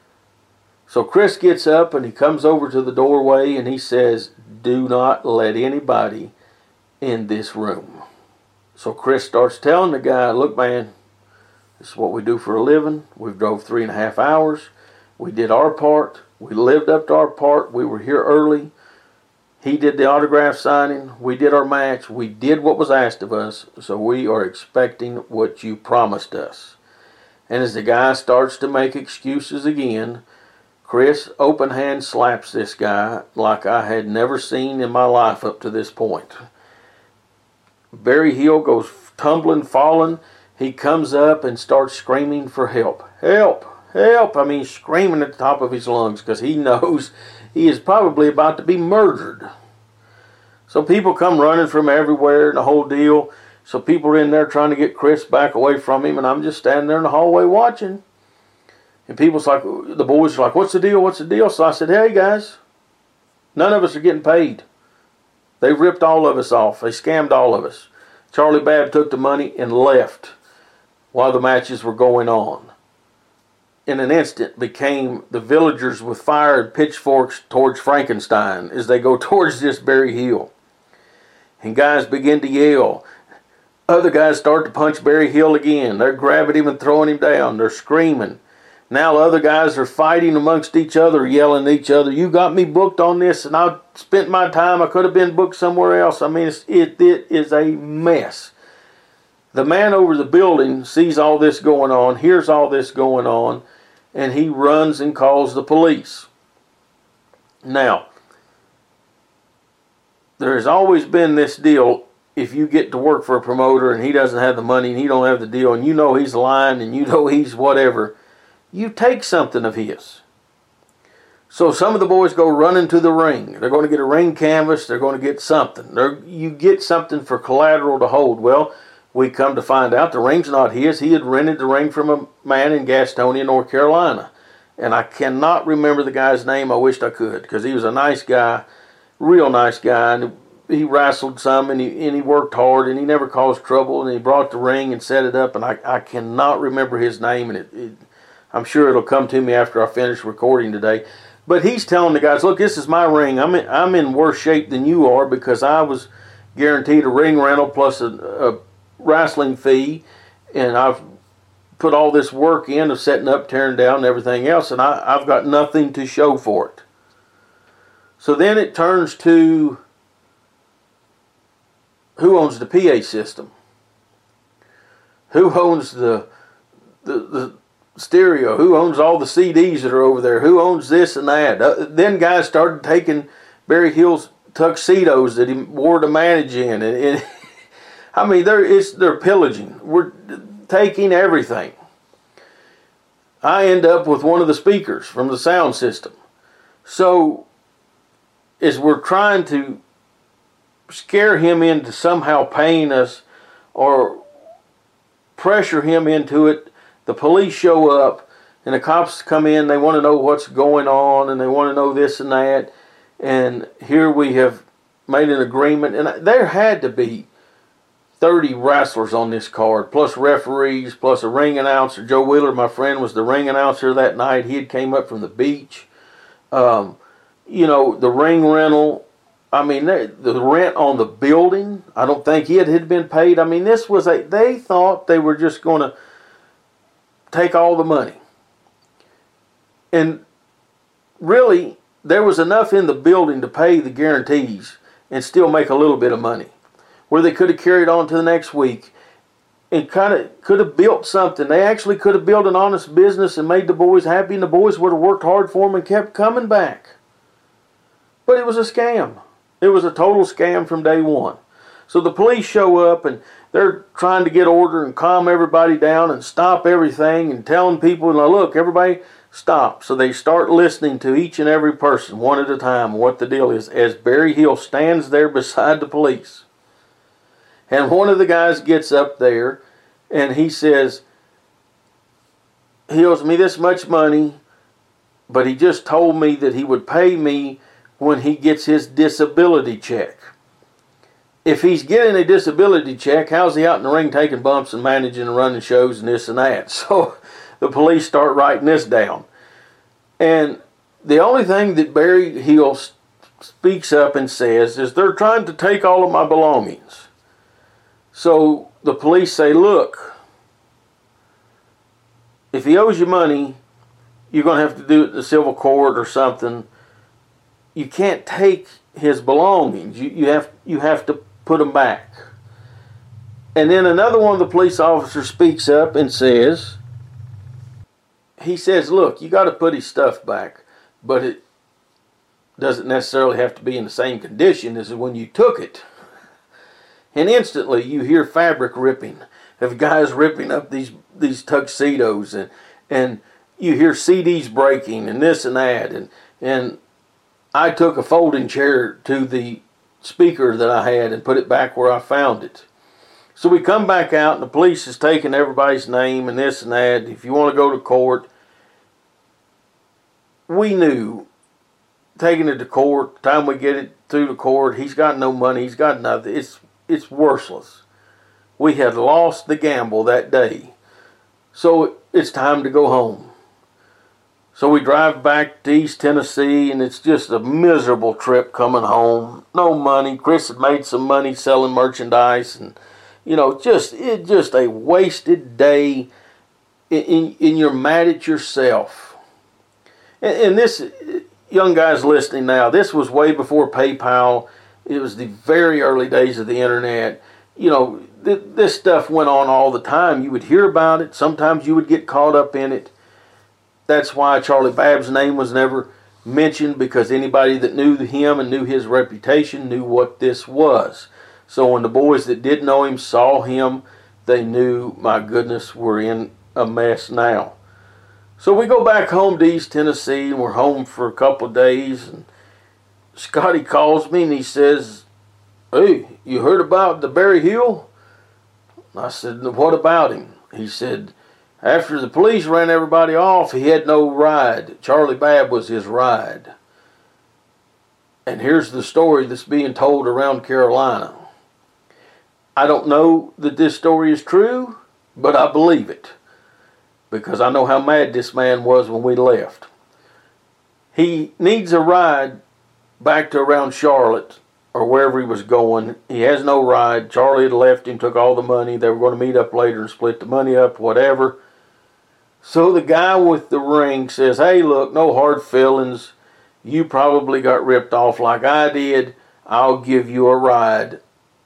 So Chris gets up and he comes over to the doorway and he says, "Do not let anybody in this room." So Chris starts telling the guy, "Look, man, this is what we do for a living. We've drove three and a half hours. We did our part. We lived up to our part. We were here early. He did the autograph signing. We did our match. We did what was asked of us. So we are expecting what you promised us." And as the guy starts to make excuses again, Chris open hand slaps this guy like I had never seen in my life up to this point. Barry Hill goes tumbling, falling. He comes up and starts screaming for help. Help! Help! I mean, screaming at the top of his lungs because he knows he is probably about to be murdered. So people come running from everywhere and the whole deal. So people are in there trying to get Chris back away from him, and I'm just standing there in the hallway watching. And people's like, the boys are like, "What's the deal? What's the deal?" So I said, "Hey guys, none of us are getting paid. They ripped all of us off. They scammed all of us. Charlie Babb took the money and left while the matches were going on. In an instant became the villagers with fire and pitchforks towards Frankenstein as they go towards this Barry Hill. And guys begin to yell. Other guys start to punch Barry Hill again. They're grabbing him and throwing him down. They're screaming. Now other guys are fighting amongst each other, yelling at each other, "You got me booked on this and I spent my time. I could have been booked somewhere else." I mean, it's, it, it is a mess. The man over the building sees all this going on, hears all this going on, and he runs and calls the police. Now, there has always been this deal, if you get to work for a promoter and he doesn't have the money and he don't have the deal and you know he's lying and you know he's whatever, you take something of his. So some of the boys go running to the ring. They're going to get a ring canvas. They're going to get something. They're, you get something for collateral to hold. Well, we come to find out the ring's not his. He had rented the ring from a man in Gastonia, North Carolina. And I cannot remember the guy's name. I wished I could, because he was a nice guy, real nice guy. And he wrestled some, and he, and he worked hard, and he never caused trouble. And he brought the ring and set it up. And I, I cannot remember his name. And it, it, I'm sure it'll come to me after I finish recording today. But he's telling the guys, "Look, this is my ring. I'm in, I'm in worse shape than you are because I was guaranteed a ring rental plus a, a wrestling fee, and I've put all this work in of setting up, tearing down, and everything else, and I, I've got nothing to show for it." So then it turns to who owns the P A system? Who owns the, the, the stereo? Who owns all the C Ds that are over there? Who owns this and that? Uh, then guys started taking Barry Hill's tuxedos that he wore to manage in. And, and I mean, they're, it's, they're pillaging. We're taking everything. I end up with one of the speakers from the sound system. So, as we're trying to scare him into somehow paying us or pressure him into it, the police show up and the cops come in. They want to know what's going on and they want to know this and that. And here we have made an agreement, and there had to be thirty wrestlers on this card, plus referees, plus a ring announcer. Joe Wheeler, my friend, was the ring announcer that night. He had came up from the beach. Um, you know, the ring rental. I mean, the rent on the building, I don't think it had been paid. I mean, this was a, they thought they were just going to take all the money. And really, there was enough in the building to pay the guarantees and still make a little bit of money, where they could have carried on to the next week and kind of could have built something. They actually could have built an honest business and made the boys happy, and the boys would have worked hard for them and kept coming back. But it was a scam. It was a total scam from day one. So the police show up and they're trying to get order and calm everybody down and stop everything and telling people, now look, everybody stop. So they start listening to each and every person one at a time what the deal is as Barry Hill stands there beside the police. And one of the guys gets up there and he says, he owes me this much money, but he just told me that he would pay me when he gets his disability check. If he's getting a disability check, how's he out in the ring taking bumps and managing and running shows and this and that? So the police start writing this down. And the only thing that Barry Hill speaks up and says is they're trying to take all of my belongings. So the police say, look, if he owes you money, you're going to have to do it in the civil court or something. You can't take his belongings. You, you have you have to put them back. And then another one of the police officers speaks up and says, he says, look, you got to put his stuff back, but it doesn't necessarily have to be in the same condition as when you took it. And instantly you hear fabric ripping of guys ripping up these these tuxedos, and and you hear C Ds breaking and this and that, and and I took a folding chair to the speaker that I had and put it back where I found it. So we come back out and the police is taking everybody's name and this and that. If you want to go to court, we knew taking it to court, the time we get it through the court, he's got no money, he's got nothing. It's it's worthless. We had lost the gamble that day. So it's time to go home. So we drive back to East Tennessee, and it's just a miserable trip coming home. No money. Chris had made some money selling merchandise, and you know, just it just a wasted day. And you're mad at yourself. And, and this young guy's listening now. This was way before PayPal. It was the very early days of the internet. You know, th- this stuff went on all the time. You would hear about it. Sometimes you would get caught up in it. That's why Charlie Babb's name was never mentioned, because anybody that knew him and knew his reputation knew what this was. So when the boys that did know him saw him, they knew, my goodness, we're in a mess now. So we go back home to East Tennessee, and we're home for a couple of days, and Scotty calls me and he says, hey, you heard about the Barry Hill? I said, what about him? He said, after the police ran everybody off, he had no ride. Charlie Babb was his ride. And here's the story that's being told around Carolina. I don't know that this story is true, but I believe it, because I know how mad this man was when we left. He needs a ride back to around Charlotte or wherever he was going. He has no ride. Charlie had left him, took all the money. They were going to meet up later and split the money up, whatever. So the guy with the ring says, hey, look, no hard feelings. You probably got ripped off like I did. I'll give you a ride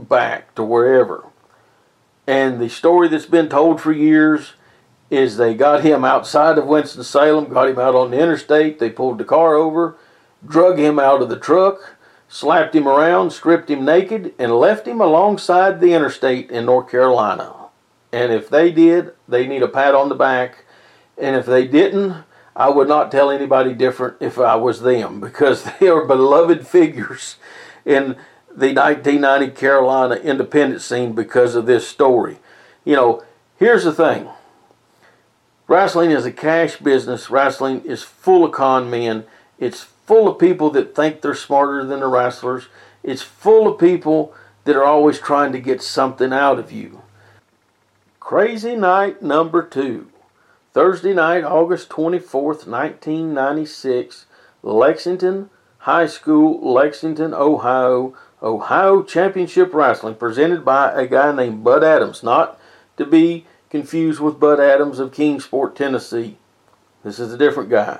back to wherever. And the story that's been told for years is they got him outside of Winston-Salem, got him out on the interstate, they pulled the car over, drug him out of the truck, slapped him around, stripped him naked, and left him alongside the interstate in North Carolina. And if they did, they need a pat on the back. And if they didn't, I would not tell anybody different if I was them, because they are beloved figures in the nineteen ninety Carolina independent scene because of this story. You know, here's the thing. Wrestling is a cash business. Wrestling is full of con men. It's full of people that think they're smarter than the wrestlers. It's full of people that are always trying to get something out of you. Crazy night number two. Thursday night, August twenty-fourth, nineteen ninety-six, Lexington High School, Lexington, Ohio. Ohio Championship Wrestling, presented by a guy named Bud Adams, not to be confused with Bud Adams of Kingsport, Tennessee. This is a different guy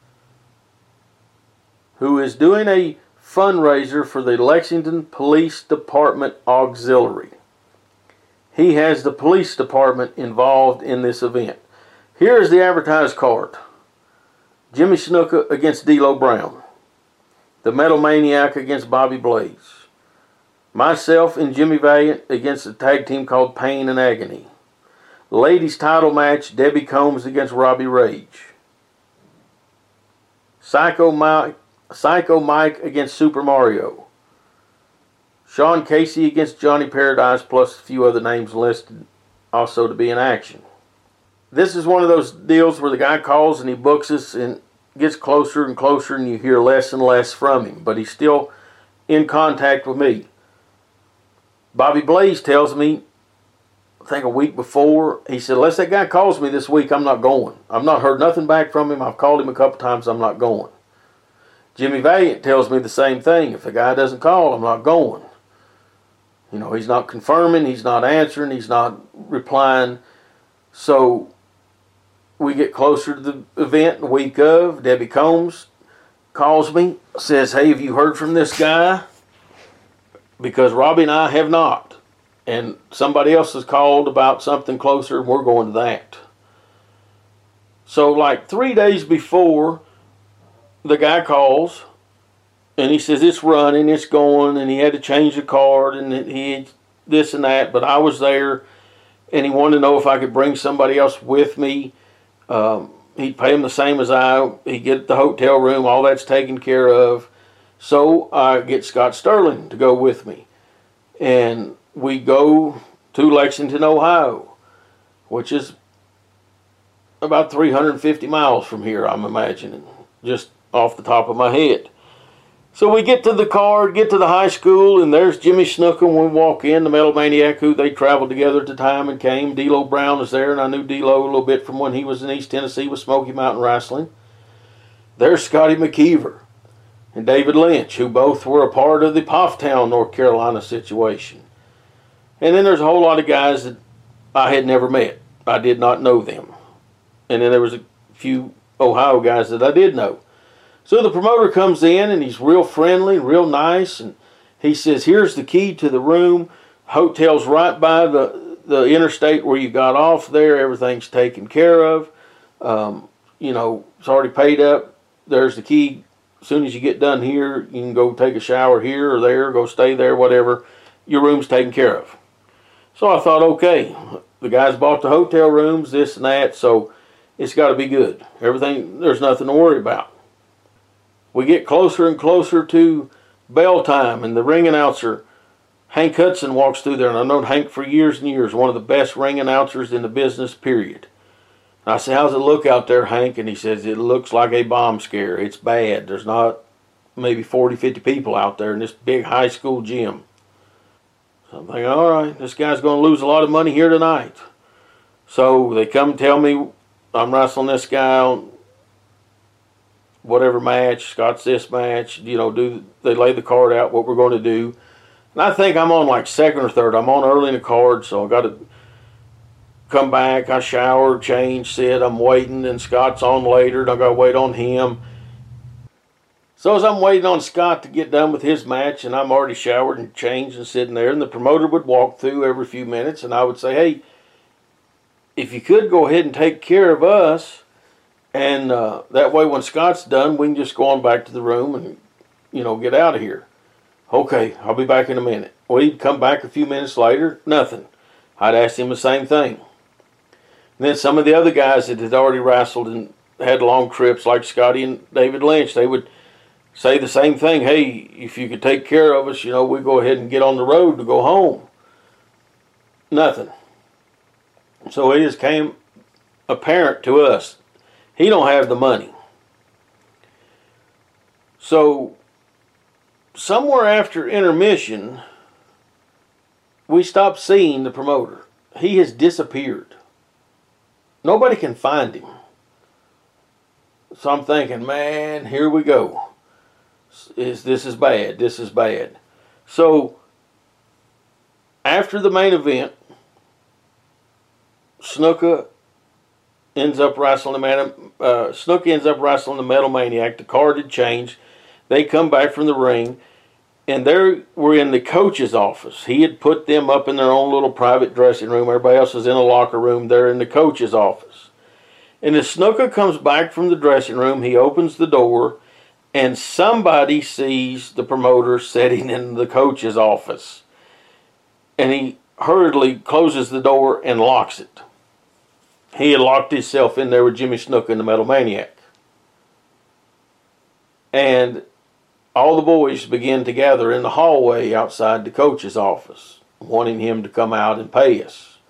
who is doing a fundraiser for the Lexington Police Department Auxiliary. He has the police department involved in this event. Here is the advertised card. Jimmy Snuka against D'Lo Brown. The Metal Maniac against Bobby Blaze. Myself and Jimmy Valiant against a tag team called Pain and Agony. Ladies title match, Debbie Combs against Robbie Rage. Psycho Mike, Psycho Mike against Super Mario. Sean Casey against Johnny Paradise, plus a few other names listed also to be in action. This is one of those deals where the guy calls and he books us and gets closer and closer and you hear less and less from him, but he's still in contact with me. Bobby Blaze tells me, I think a week before, he said, unless that guy calls me this week, I'm not going. I've not heard nothing back from him. I've called him a couple times. I'm not going. Jimmy Valiant tells me the same thing. If the guy doesn't call, I'm not going. You know, he's not confirming. He's not answering. He's not replying. So we get closer to the event the week of. Debbie Combs calls me, says, hey, have you heard from this guy? Because Robbie and I have not. And somebody else has called about something closer, and we're going to that. So like three days before, the guy calls, and he says it's running, it's going, and he had to change the card, and he had this and that, but I was there, and he wanted to know if I could bring somebody else with me. Um, he'd pay him the same as I. He'd get the hotel room, all that's taken care of. So I get Scott Sterling to go with me. And we go to Lexington, Ohio, which is about three hundred fifty miles from here, I'm imagining, just off the top of my head. So we get to the car, get to the high school, and there's Jimmy Snuka when we walk in, the Metal Maniac, who they traveled together at the time and came. D'Lo Brown was there, and I knew D'Lo a little bit from when he was in East Tennessee with Smoky Mountain Wrestling. There's Scotty McKeever and David Lynch, who both were a part of the Pofftown, North Carolina situation. And then there's a whole lot of guys that I had never met. I did not know them. And then there was a few Ohio guys that I did know. So the promoter comes in, and he's real friendly, real nice, and he says, here's the key to the room. Hotel's right by the, the interstate where you got off there. Everything's taken care of. Um, you know, it's already paid up. There's the key. As soon as you get done here, you can go take a shower here or there, go stay there, whatever. Your room's taken care of. So I thought, okay, the guys bought the hotel rooms, this and that, so it's got to be good. Everything, there's nothing to worry about. We get closer and closer to bell time, and the ring announcer, Hank Hudson, walks through there, and I've known Hank for years and years, one of the best ring announcers in the business, period. I said, how's it look out there, Hank? And he says, it looks like a bomb scare. It's bad. There's not maybe forty, fifty people out there in this big high school gym. So I'm thinking, all right, this guy's going to lose a lot of money here tonight. So they come tell me I'm wrestling this guy on whatever match, Scott's this match, you know, do they lay the card out, what we're going to do. And I think I'm on like second or third. I'm on early in the card, so I got to come back, I shower, change, sit, I'm waiting, and Scott's on later, and I got to wait on him. So as I'm waiting on Scott to get done with his match, and I'm already showered and changed and sitting there, and the promoter would walk through every few minutes, and I would say, hey, if you could go ahead and take care of us, and uh, that way when Scott's done, we can just go on back to the room and, you know, get out of here. Okay, I'll be back in a minute. Well, he'd come back a few minutes later, nothing. I'd ask him the same thing. And then some of the other guys that had already wrestled and had long trips, like Scotty and David Lynch, they would say the same thing. Hey, if you could take care of us, you know, we go ahead and get on the road to go home. Nothing. So it just came apparent to us, he don't have the money. So somewhere after intermission, we stopped seeing the promoter. He has disappeared. Nobody can find him. So I'm thinking, man, here we go. Is this is bad. This is bad. So after the main event, Snuka ends up wrestling the uh, Snuka ends up wrestling the Metal Maniac. The card had changed. They come back from the ring, and they were in the coach's office. He had put them up in their own little private dressing room. Everybody else was in a locker room. They're in the coach's office. And as Snuka comes back from the dressing room, he opens the door, and somebody sees the promoter sitting in the coach's office. And he hurriedly closes the door and locks it. He had locked himself in there with Jimmy Snuka and the Metal Maniac. And all the boys began to gather in the hallway outside the coach's office, wanting him to come out and pay us.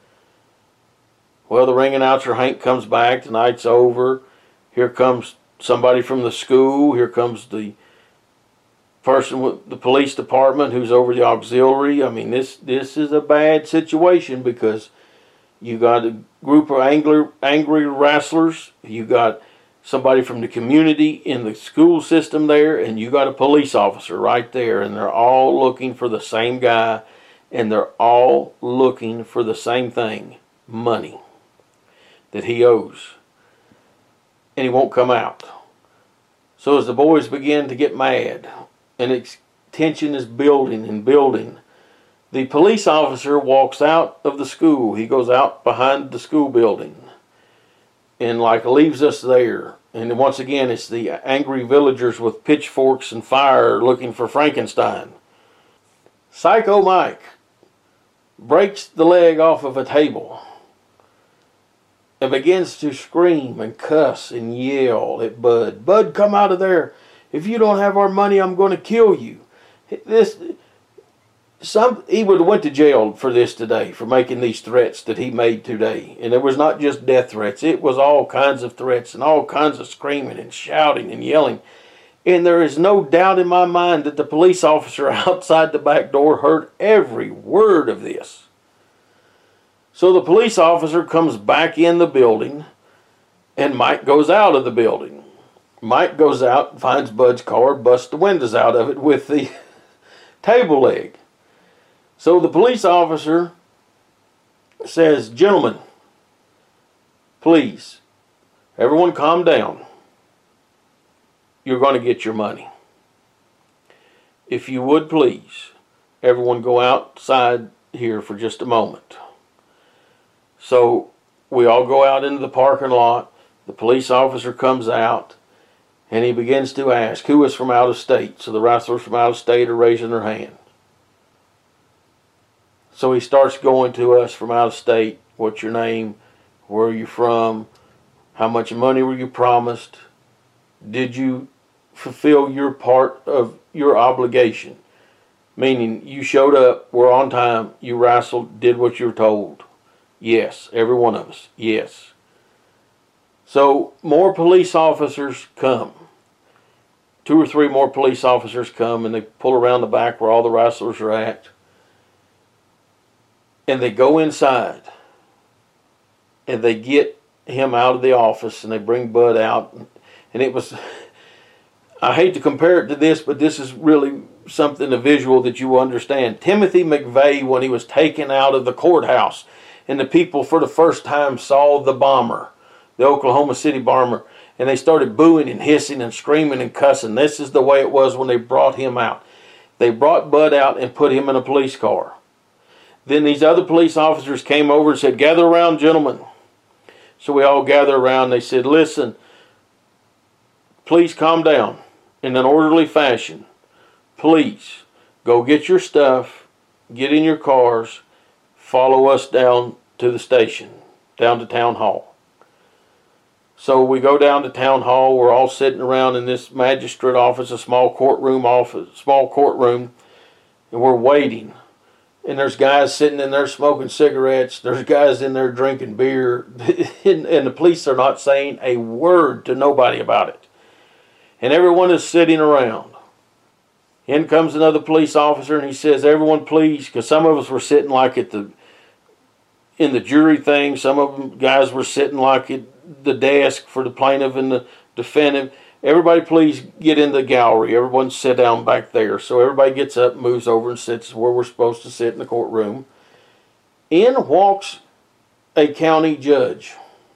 Well, the ring announcer, Hank, comes back. The night's over. Here comes somebody from the school. Here comes the person with the police department who's over the auxiliary. I mean, this this is a bad situation because you got a group of angry, angry wrestlers. You got somebody from the community in the school system there, and you got a police officer right there, and they're all looking for the same guy, and they're all looking for the same thing, money that he owes. And he won't come out. So as the boys begin to get mad, and its tension is building and building, the police officer walks out of the school. He goes out behind the school building and like leaves us there. And once again, it's the angry villagers with pitchforks and fire looking for Frankenstein. Psycho Mike breaks the leg off of a table and begins to scream and cuss and yell at Bud. Bud, come out of there. If you don't have our money, I'm going to kill you. This, some he would have went to jail for this today, for making these threats that he made today. And it was not just death threats. It was all kinds of threats and all kinds of screaming and shouting and yelling. And there is no doubt in my mind that the police officer outside the back door heard every word of this. So the police officer comes back in the building, and Mike goes out of the building. Mike goes out and finds Bud's car, busts the windows out of it with the table leg. So the police officer says, gentlemen, please, everyone calm down. You're going to get your money. If you would please, everyone go outside here for just a moment. So we all go out into the parking lot. The police officer comes out, and he begins to ask who is from out of state. So the wrestlers from out of state are raising their hand. So he starts going to us from out of state. What's your name? Where are you from? How much money were you promised? Did you fulfill your part of your obligation? Meaning you showed up, were on time, you wrestled, did what you were told. Yes, every one of us. Yes. So more police officers come. Two or three more police officers come, and they pull around the back where all the wrestlers are at. And they go inside. And they get him out of the office, and they bring Bud out. And it was, I hate to compare it to this, but this is really something, a visual that you will understand. Timothy McVeigh, when he was taken out of the courthouse, and the people for the first time saw the bomber, the Oklahoma City bomber, and they started booing and hissing and screaming and cussing. This is the way it was when they brought him out. They brought Bud out and put him in a police car. Then these other police officers came over and said, gather around, gentlemen. So we all gathered around. They said, listen, please calm down in an orderly fashion. Please go get your stuff, get in your cars, follow us down to the station, down to town hall. So we go down to town hall. We're all sitting around in this magistrate office, a small courtroom office, small courtroom, and we're waiting. And there's guys sitting in there smoking cigarettes. There's guys in there drinking beer. and, and the police are not saying a word to nobody about it. And everyone is sitting around. In comes another police officer, and he says, everyone please, because some of us were sitting like at the, in the jury thing. Some of them guys were sitting like at the desk for the plaintiff and the defendant. Everybody please get in the gallery. Everyone sit down back there. So everybody gets up, moves over, and sits where we're supposed to sit in the courtroom. In walks a county judge.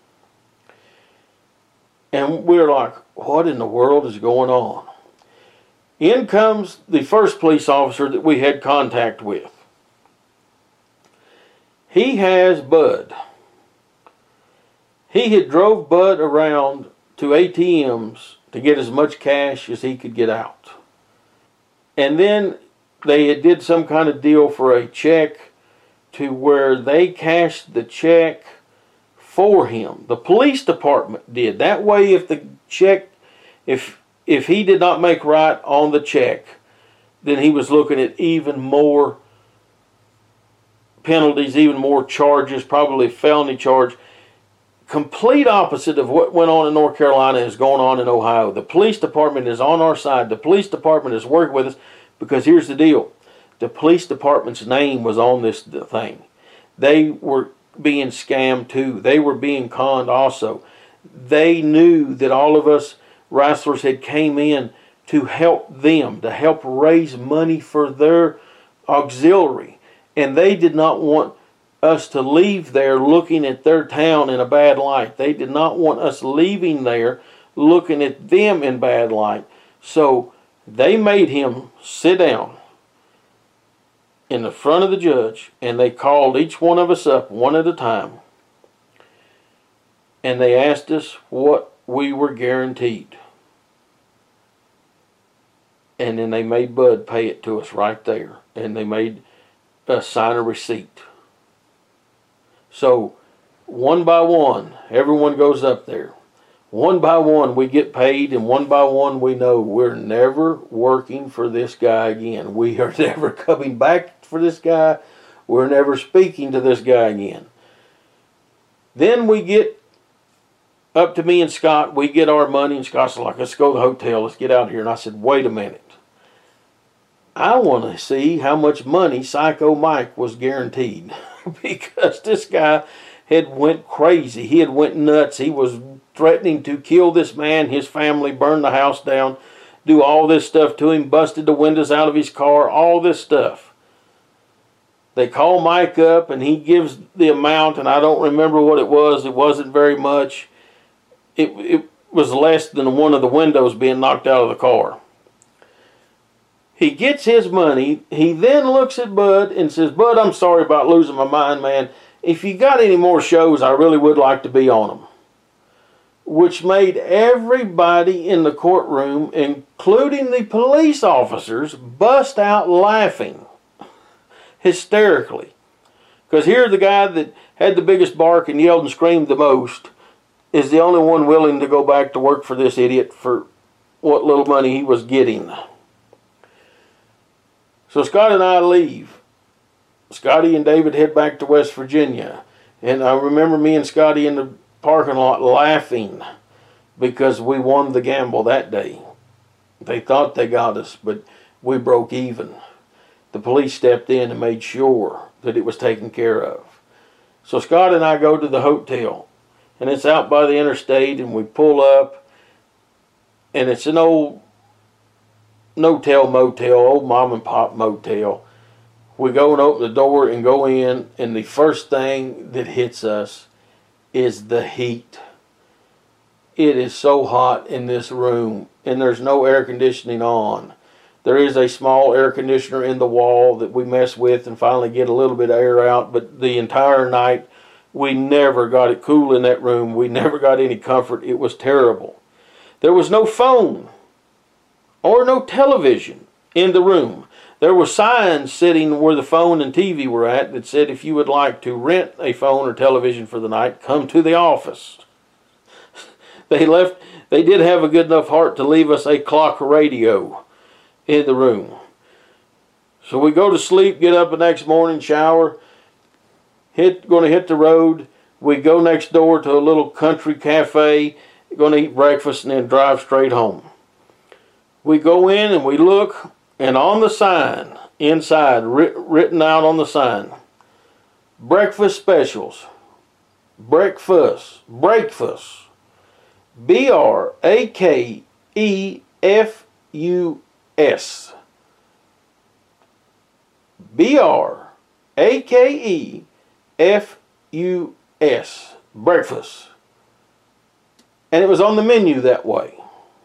And we're like, what in the world is going on? In comes the first police officer that we had contact with. He has Bud. He had drove Bud around to A T Ms to get as much cash as he could get out. And then they had did some kind of deal for a check to where they cashed the check for him. The police department did. That way if the check, if if he did not make right on the check, then he was looking at even more penalties, even more charges, probably a felony charge. Complete opposite of what went on in North Carolina is going on in Ohio. The police department is on our side. The police department is working with us because here's the deal. The police department's name was on this thing. They were being scammed too. They were being conned also. They knew that all of us wrestlers had came in to help them, to help raise money for their auxiliary. And they did not want us to leave there looking at their town in a bad light. They did not want us leaving there looking at them in bad light. So they made him sit down in the front of the judge, and they called each one of us up one at a time. And they asked us what we were guaranteed. And then they made Bud pay it to us right there. And they made us sign a receipt. So, one by one, everyone goes up there. One by one, we get paid, and one by one, we know we're never working for this guy again. We are never coming back for this guy. We're never speaking to this guy again. Then we get up to me and Scott. We get our money, and Scott's like, let's go to the hotel. Let's get out of here. And I said, wait a minute. I want to see how much money Psycho Mike was guaranteed. Because this guy had went crazy. He had went nuts. He was threatening to kill this man, his family, burn the house down, do all this stuff to him, busted the windows out of his car, all this stuff. They call Mike up, and he gives the amount, and I don't remember what it was. It wasn't very much. It, it was less than one of the windows being knocked out of the car. He gets his money. He then looks at Bud and says, Bud, I'm sorry about losing my mind, man. If you got any more shows, I really would like to be on them. Which made everybody in the courtroom, including the police officers, bust out laughing hysterically. Because here the guy that had the biggest bark and yelled and screamed the most is the only one willing to go back to work for this idiot for what little money he was getting. So Scott and I leave. Scotty and David head back to West Virginia. And I remember me and Scotty in the parking lot laughing because we won the gamble that day. They thought they got us, but we broke even. The police stepped in and made sure that it was taken care of. So Scott and I go to the hotel. And it's out by the interstate, and we pull up. And it's an old no-tell motel, old mom and pop motel. We go and open the door and go in, and the first thing that hits us is the heat. it is so hot in this room, and there's no air conditioning on. There is a small air conditioner in the wall that we mess with and finally get a little bit of air out, but the entire night we never got it cool in that room. We never got any comfort. It was terrible. There was no phone or no television in the room. There were signs sitting where the phone and T V were at that said if you would like to rent a phone or television for the night, come to the office. They left. They did have a good enough heart to leave us a clock radio in the room. So we go to sleep, get up the next morning, shower, hit, going to hit the road. We go next door to a little country cafe, going to eat breakfast, and then drive straight home. We go in and we look, and on the sign, inside, writ, written out on the sign, breakfast specials, breakfast, breakfast, B R A K E F U S. B R A K E F U S. Breakfast. And it was on the menu that way.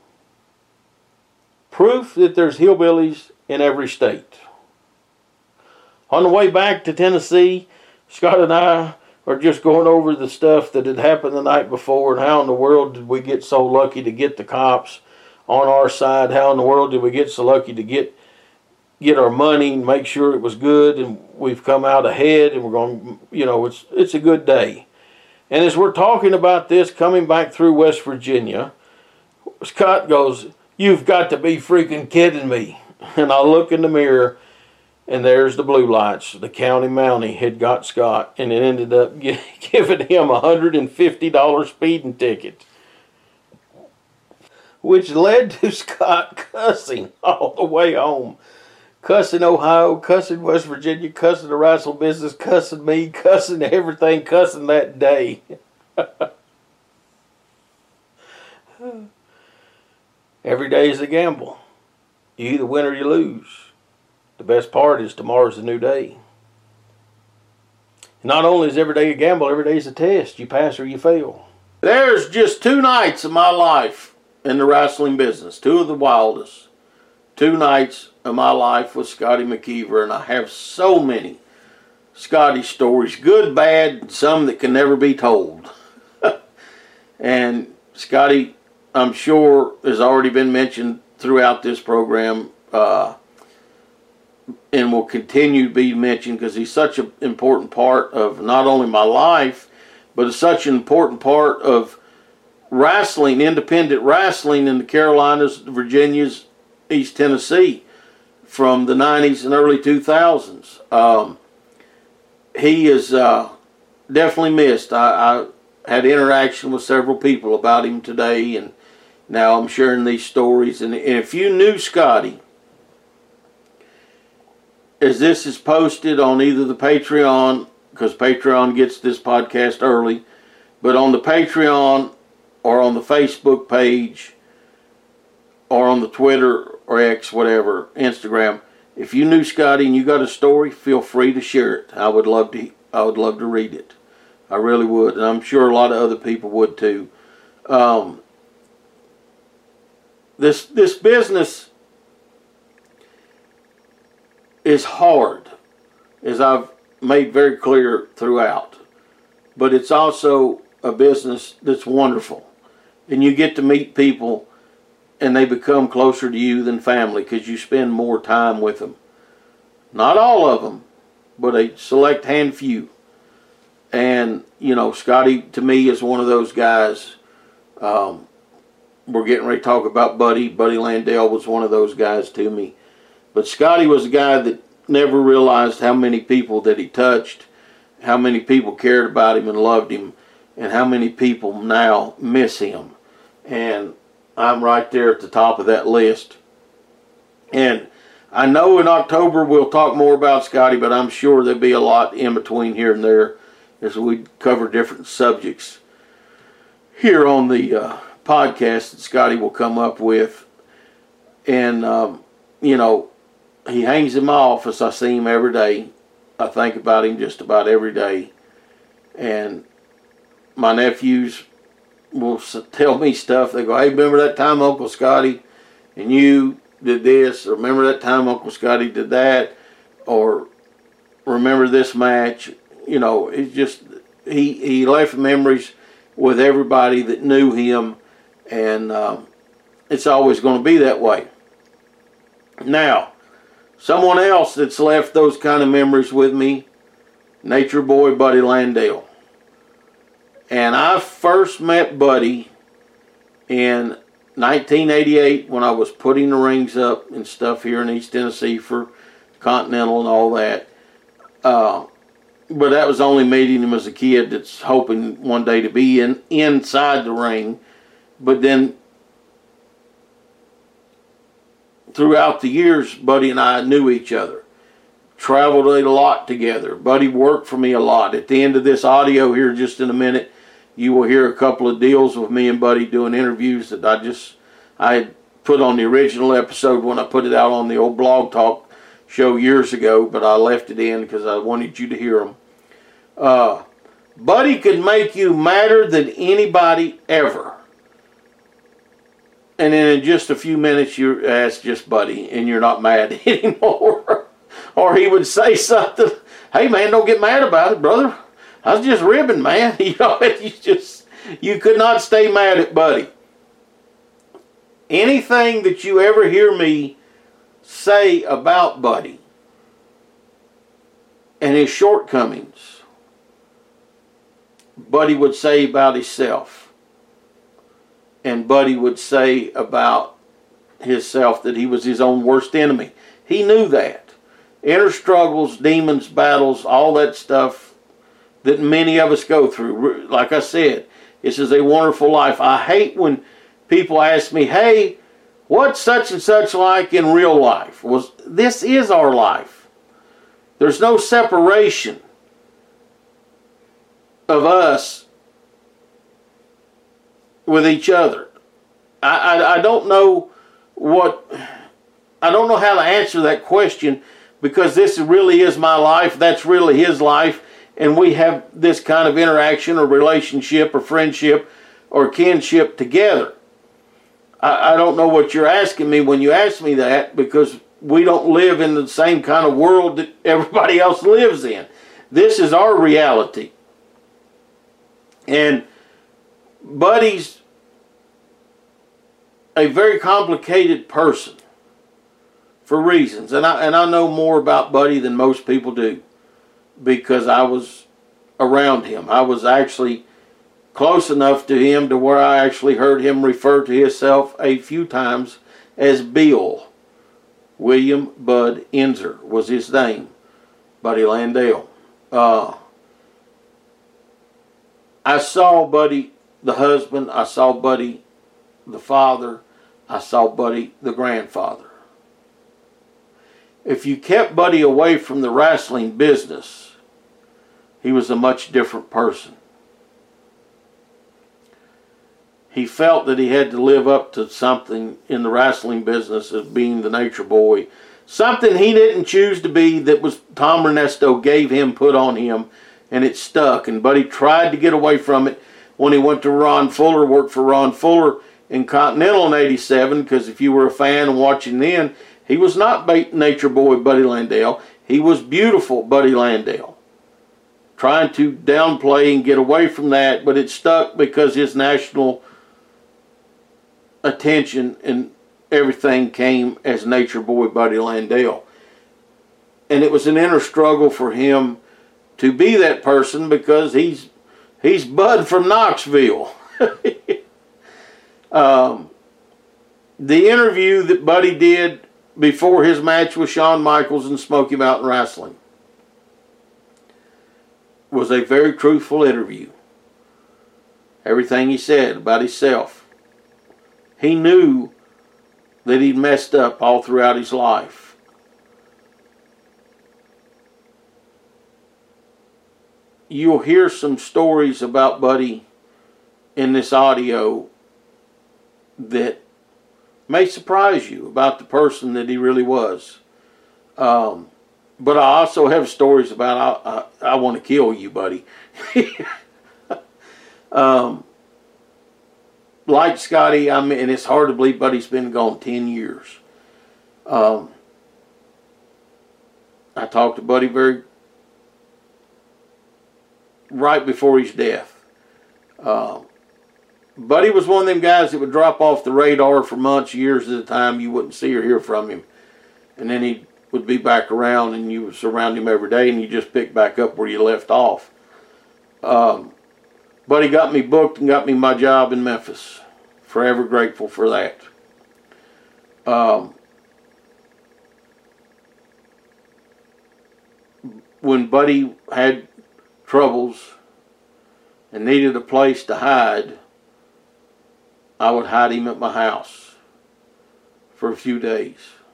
Proof that there's hillbillies in every state. On the way back to Tennessee, Scott and I are just going over the stuff that had happened the night before and how in the world did we get so lucky to get the cops on our side. How in the world did we get so lucky to get get our money and make sure it was good, and we've come out ahead, and we're going, you know, it's it's a good day. And as we're talking about this, coming back through West Virginia, Scott goes, "You've got to be freaking kidding me." And I look in the mirror, and there's the blue lights. The county mountie had got Scott, and it ended up giving him a one hundred fifty dollars speeding ticket, which led to Scott cussing all the way home. Cussing Ohio, cussing West Virginia, cussing the Wrestle business, cussing me, cussing everything, cussing that day. Every day is a gamble. You either win or you lose. The best part is tomorrow's a new day. Not only is every day a gamble, every day is a test. You pass or you fail. There's just two nights of my life in the wrestling business. Two of the wildest. Two nights of my life with Scotty McKeever, and I have so many Scotty stories, good, bad, some that can never be told. And Scotty, I'm sure, has already been mentioned throughout this program, uh, and will continue to be mentioned because he's such an important part of not only my life, but it's such an important part of wrestling, independent wrestling in the Carolinas, Virginias, East Tennessee from the nineties and early two thousands. Um, he is uh, definitely missed. I, I had interaction with several people about him today, and now I'm sharing these stories. And, and if you knew Scotty, as this is posted on either the Patreon, because Patreon gets this podcast early, but on the Patreon or on the Facebook page or on the Twitter or X, whatever, Instagram, if you knew Scotty and you got a story, feel free to share it. I would love to I would love to read it. I really would, and I'm sure a lot of other people would too. Um, this this business is hard, as I've made very clear throughout, but it's also a business that's wonderful, and you get to meet people and they become closer to you than family because you spend more time with them. Not all of them, but a select hand few. And, you know, Scotty, to me, is one of those guys. Um, we're getting ready to talk about Buddy. Buddy Landell was one of those guys to me. But Scotty was a guy that never realized how many people that he touched, how many people cared about him and loved him, and how many people now miss him. And I'm right there at the top of that list. And I know in October we'll talk more about Scotty, but I'm sure there'll be a lot in between here and there as we cover different subjects here on the uh, podcast that Scotty will come up with. And, um, you know, he hangs in my office. I see him every day. I think about him just about every day. And my nephews will tell me stuff. They go, hey, remember that time Uncle Scotty and you did this? Or remember that time Uncle Scotty did that? Or remember this match? You know, it's just, he, he left memories with everybody that knew him. And um, it's always going to be that way. Now, someone else that's left those kind of memories with me, Nature Boy Buddy Landale. And I first met Buddy in nineteen eighty-eight when I was putting the rings up and stuff here in East Tennessee for Continental and all that. Uh, but that was only meeting him as a kid that's hoping one day to be in inside the ring. But then throughout the years, Buddy and I knew each other. Traveled a lot together. Buddy worked for me a lot. At the end of this audio here, just in a minute, you will hear a couple of deals with me and Buddy doing interviews that I just, I had put on the original episode when I put it out on the old Blog Talk show years ago, but I left it in because I wanted you to hear them. Uh, Buddy could make you madder than anybody ever. And then in just a few minutes, you're, that's just Buddy, and you're not mad anymore. Or he would say something, hey man, don't get mad about it, brother. I was just ribbing, man. You know, you just, you could not stay mad at Buddy. Anything that you ever hear me say about Buddy and his shortcomings, Buddy would say about himself. And Buddy would say about himself that he was his own worst enemy. He knew that. Inner struggles, demons, battles, all that stuff that many of us go through. Like I said, this is a wonderful life. I hate when people ask me, hey, what's such and such like in real life? Well, this is our life. There's no separation of us with each other. I, I, I don't know what, I don't know how to answer that question, because this really is my life, that's really his life, and we have this kind of interaction or relationship or friendship or kinship together. I, I don't know what you're asking me when you ask me that, because we don't live in the same kind of world that everybody else lives in. This is our reality. And Buddy's a very complicated person for reasons. And I, and I know more about Buddy than most people do, because I was around him. I was actually close enough to him to where I actually heard him refer to himself a few times as Bill. William Bud Enzer was his name. Buddy Landale. Uh, I saw Buddy the husband. I saw Buddy the father. I saw Buddy the grandfather. If you kept Buddy away from the wrestling business, he was a much different person. He felt that he had to live up to something in the wrestling business as being the Nature Boy. Something he didn't choose to be, that was Tom Ernesto gave him, put on him, and it stuck. And Buddy tried to get away from it when he went to Ron Fuller, worked for Ron Fuller in Continental in eighty-seven, because if you were a fan and watching then, he was not Nature Boy Buddy Landale. He was beautiful Buddy Landale. Trying to downplay and get away from that, but it stuck because his national attention and everything came as Nature Boy Buddy Landale. And it was an inner struggle for him to be that person, because he's he's Bud from Knoxville. um, the interview that Buddy did before his match with Shawn Michaels in Smoky Mountain Wrestling was a very truthful interview. Everything he said about himself. He knew that he'd messed up all throughout his life. You'll hear some stories about Buddy in this audio that may surprise you about the person that he really was. Um, but I also have stories about, I, I, I want to kill you, Buddy. um, like Scotty, I mean, and it's hard to believe, Buddy's been gone ten years. Um, I talked to Buddy very right before his death. Uh, Buddy was one of them guys that would drop off the radar for months, years at a time. You wouldn't see or hear from him. And then he would be back around, and you would surround him every day, and you just pick back up where you left off. Um, Buddy got me booked and got me my job in Memphis. Forever grateful for that. Um, when Buddy had troubles and needed a place to hide, I would hide him at my house for a few days.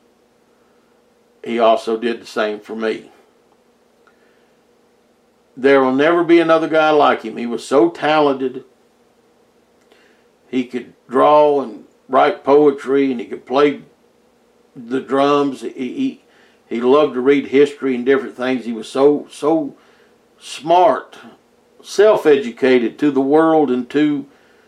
He also did the same for me. There will never be another guy like him. He was so talented. He could draw and write poetry, and he could play the drums. He, he, he loved to read history and different things. He was so, so smart, self-educated to the world and to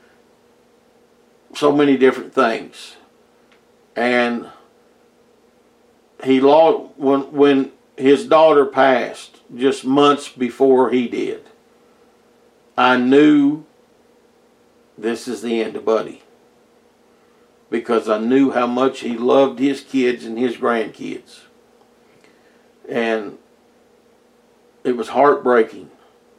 so many different things. And he lost when when his daughter passed just months before he did. I knew this is the end of Buddy, because I knew how much he loved his kids and his grandkids. And it was heartbreaking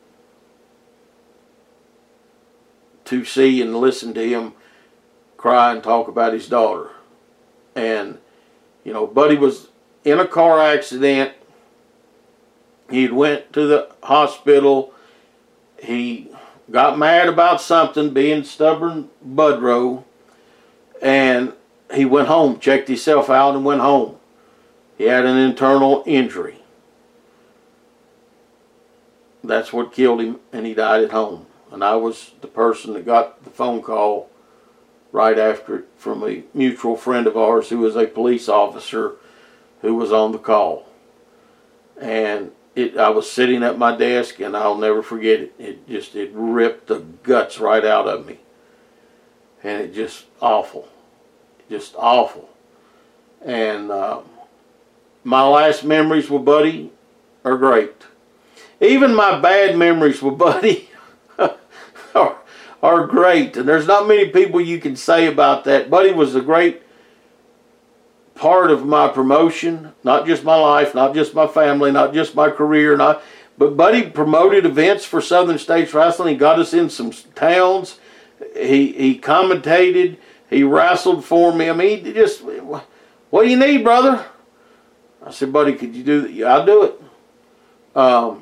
to see and listen to him cry and talk about his daughter. And, you know, Buddy was in a car accident. He went to the hospital. He got mad about something, being stubborn Budrow. And he went home, checked himself out and went home. He had an internal injury. That's what killed him, and he died at home. And I was the person that got the phone call right after it from a mutual friend of ours who was a police officer who was on the call. And it, I was sitting at my desk, and I'll never forget it. It just, it ripped the guts right out of me. And it just awful. Just awful. And uh, my last memories with Buddy are great. Even my bad memories with Buddy are, are great. And there's not many people you can say about that. Buddy was a great part of my promotion. Not just my life, not just my family, not just my career. Not, but Buddy promoted events for Southern States Wrestling. He got us in some towns. He, he commentated. He wrestled for me. I mean, he just, what do you need, brother? I said, Buddy, could you do that? Yeah, I'll do it. Um,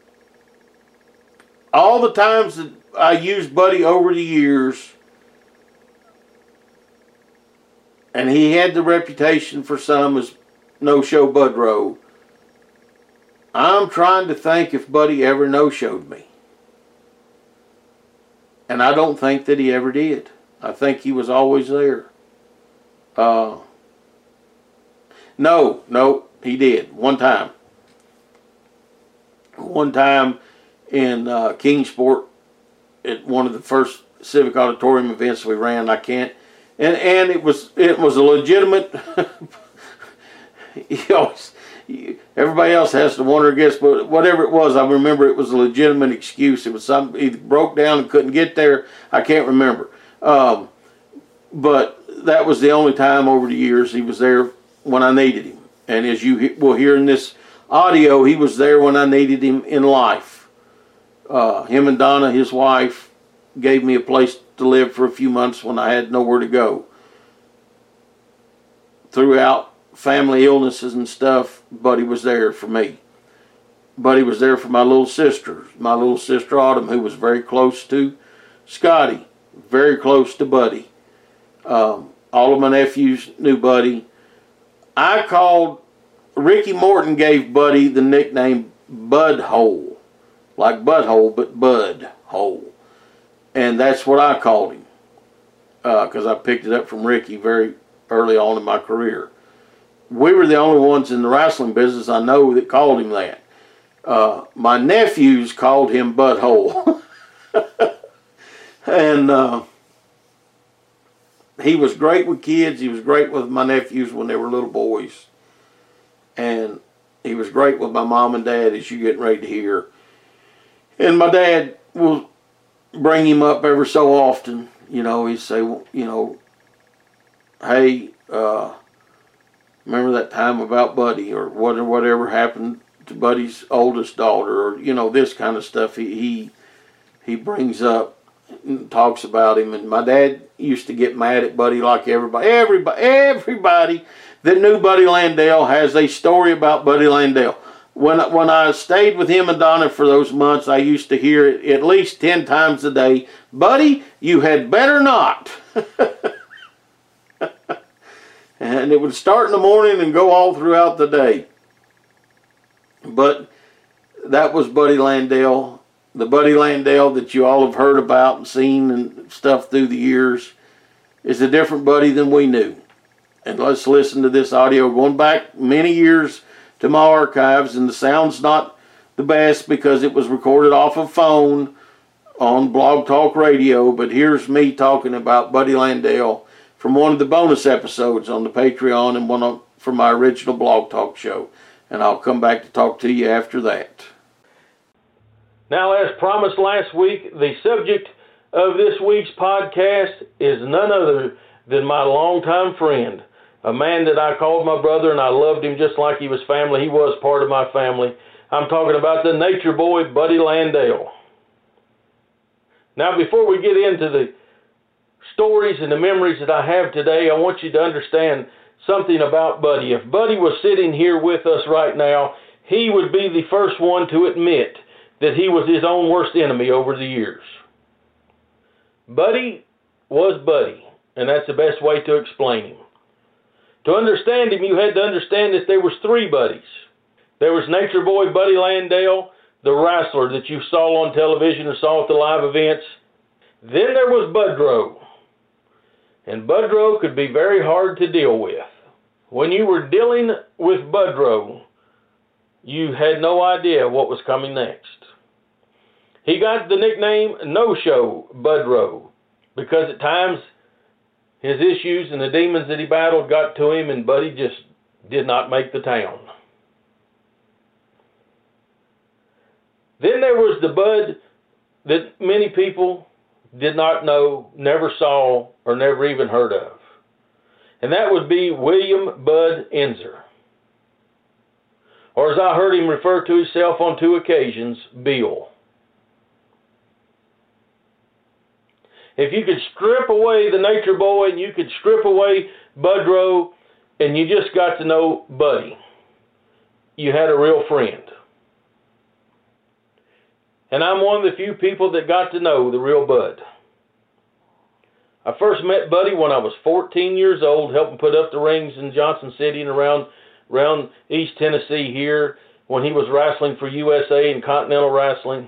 all the times that I used Buddy over the years, and he had the reputation for some as no-show Budrow, I'm trying to think if Buddy ever no-showed me. And I don't think that he ever did. I think he was always there. Uh, no, no, he did. One time. One time in uh, Kingsport, at one of the first Civic Auditorium events we ran, I can't, and and it was it was a legitimate. you always, you, everybody else has to wonder, I guess, but whatever it was, I remember it was a legitimate excuse. It was something either broke down and couldn't get there. I can't remember. Um, but that was the only time over the years he was there when I needed him. And as you will hear in this audio, he was there when I needed him in life. Uh, him and Donna, his wife, gave me a place to live for a few months when I had nowhere to go. Throughout family illnesses and stuff, Buddy was there for me. Buddy was there for my little sister, my little sister Autumn, who was very close to Scotty, very close to Buddy. Um, all of my nephews knew Buddy. I called, Ricky Morton gave Buddy the nickname Bud Hole. Like Butthole, but Bud Hole. And that's what I called him. Because uh, I picked it up from Ricky very early on in my career. We were the only ones in the wrestling business I know that called him that. Uh, my nephews called him Butthole. and uh, he was great with kids. He was great with my nephews when they were little boys. And he was great with my mom and dad, as you're getting ready to hear. And my dad will bring him up every so often. You know, he'd say, you know, hey, uh, remember that time about Buddy, or whatever happened to Buddy's oldest daughter, or, you know, this kind of stuff he he, he brings up and talks about him. And my dad used to get mad at Buddy like everybody. Everybody, everybody that knew Buddy Landale has a story about Buddy Landale. When, when I stayed with him and Donna for those months, I used to hear it at least ten times a day, Buddy, you had better not. And it would start in the morning and go all throughout the day. But that was Buddy Landale. The Buddy Landale that you all have heard about and seen and stuff through the years is a different Buddy than we knew. And let's listen to this audio going back many years to my archives, and the sound's not the best because it was recorded off a phone on Blog Talk Radio, but here's me talking about Buddy Landale from one of the bonus episodes on the Patreon and one on, from my original Blog Talk show. And I'll come back to talk to you after that. Now, as promised last week, the subject of this week's podcast is none other than my longtime friend, a man that I called my brother, and I loved him just like he was family. He was part of my family. I'm talking about the nature boy, Buddy Landale. Now, before we get into the stories and the memories that I have today, I want you to understand something about Buddy. If Buddy was sitting here with us right now, he would be the first one to admit that he was his own worst enemy over the years. Buddy was Buddy, and that's the best way to explain him. To understand him, you had to understand that there was three Buddies. There was Nature Boy Buddy Landale, the wrestler that you saw on television or saw at the live events. Then there was Budrow. And Budrow could be very hard to deal with. When you were dealing with Budrow, you had no idea what was coming next. He got the nickname No-Show Budrow because at times his issues and the demons that he battled got to him, and Buddy just did not make the town. Then there was the Bud that many people did not know, never saw, or never even heard of. And that would be William Bud Enzer. Or as I heard him refer to himself on two occasions, Bill. If you could strip away the nature boy and you could strip away Budrow and you just got to know Buddy, you had a real friend. And I'm one of the few people that got to know the real Bud. I first met Buddy when I was fourteen years old, helping put up the rings in Johnson City and around, around East Tennessee here when he was wrestling for U S A and Continental Wrestling.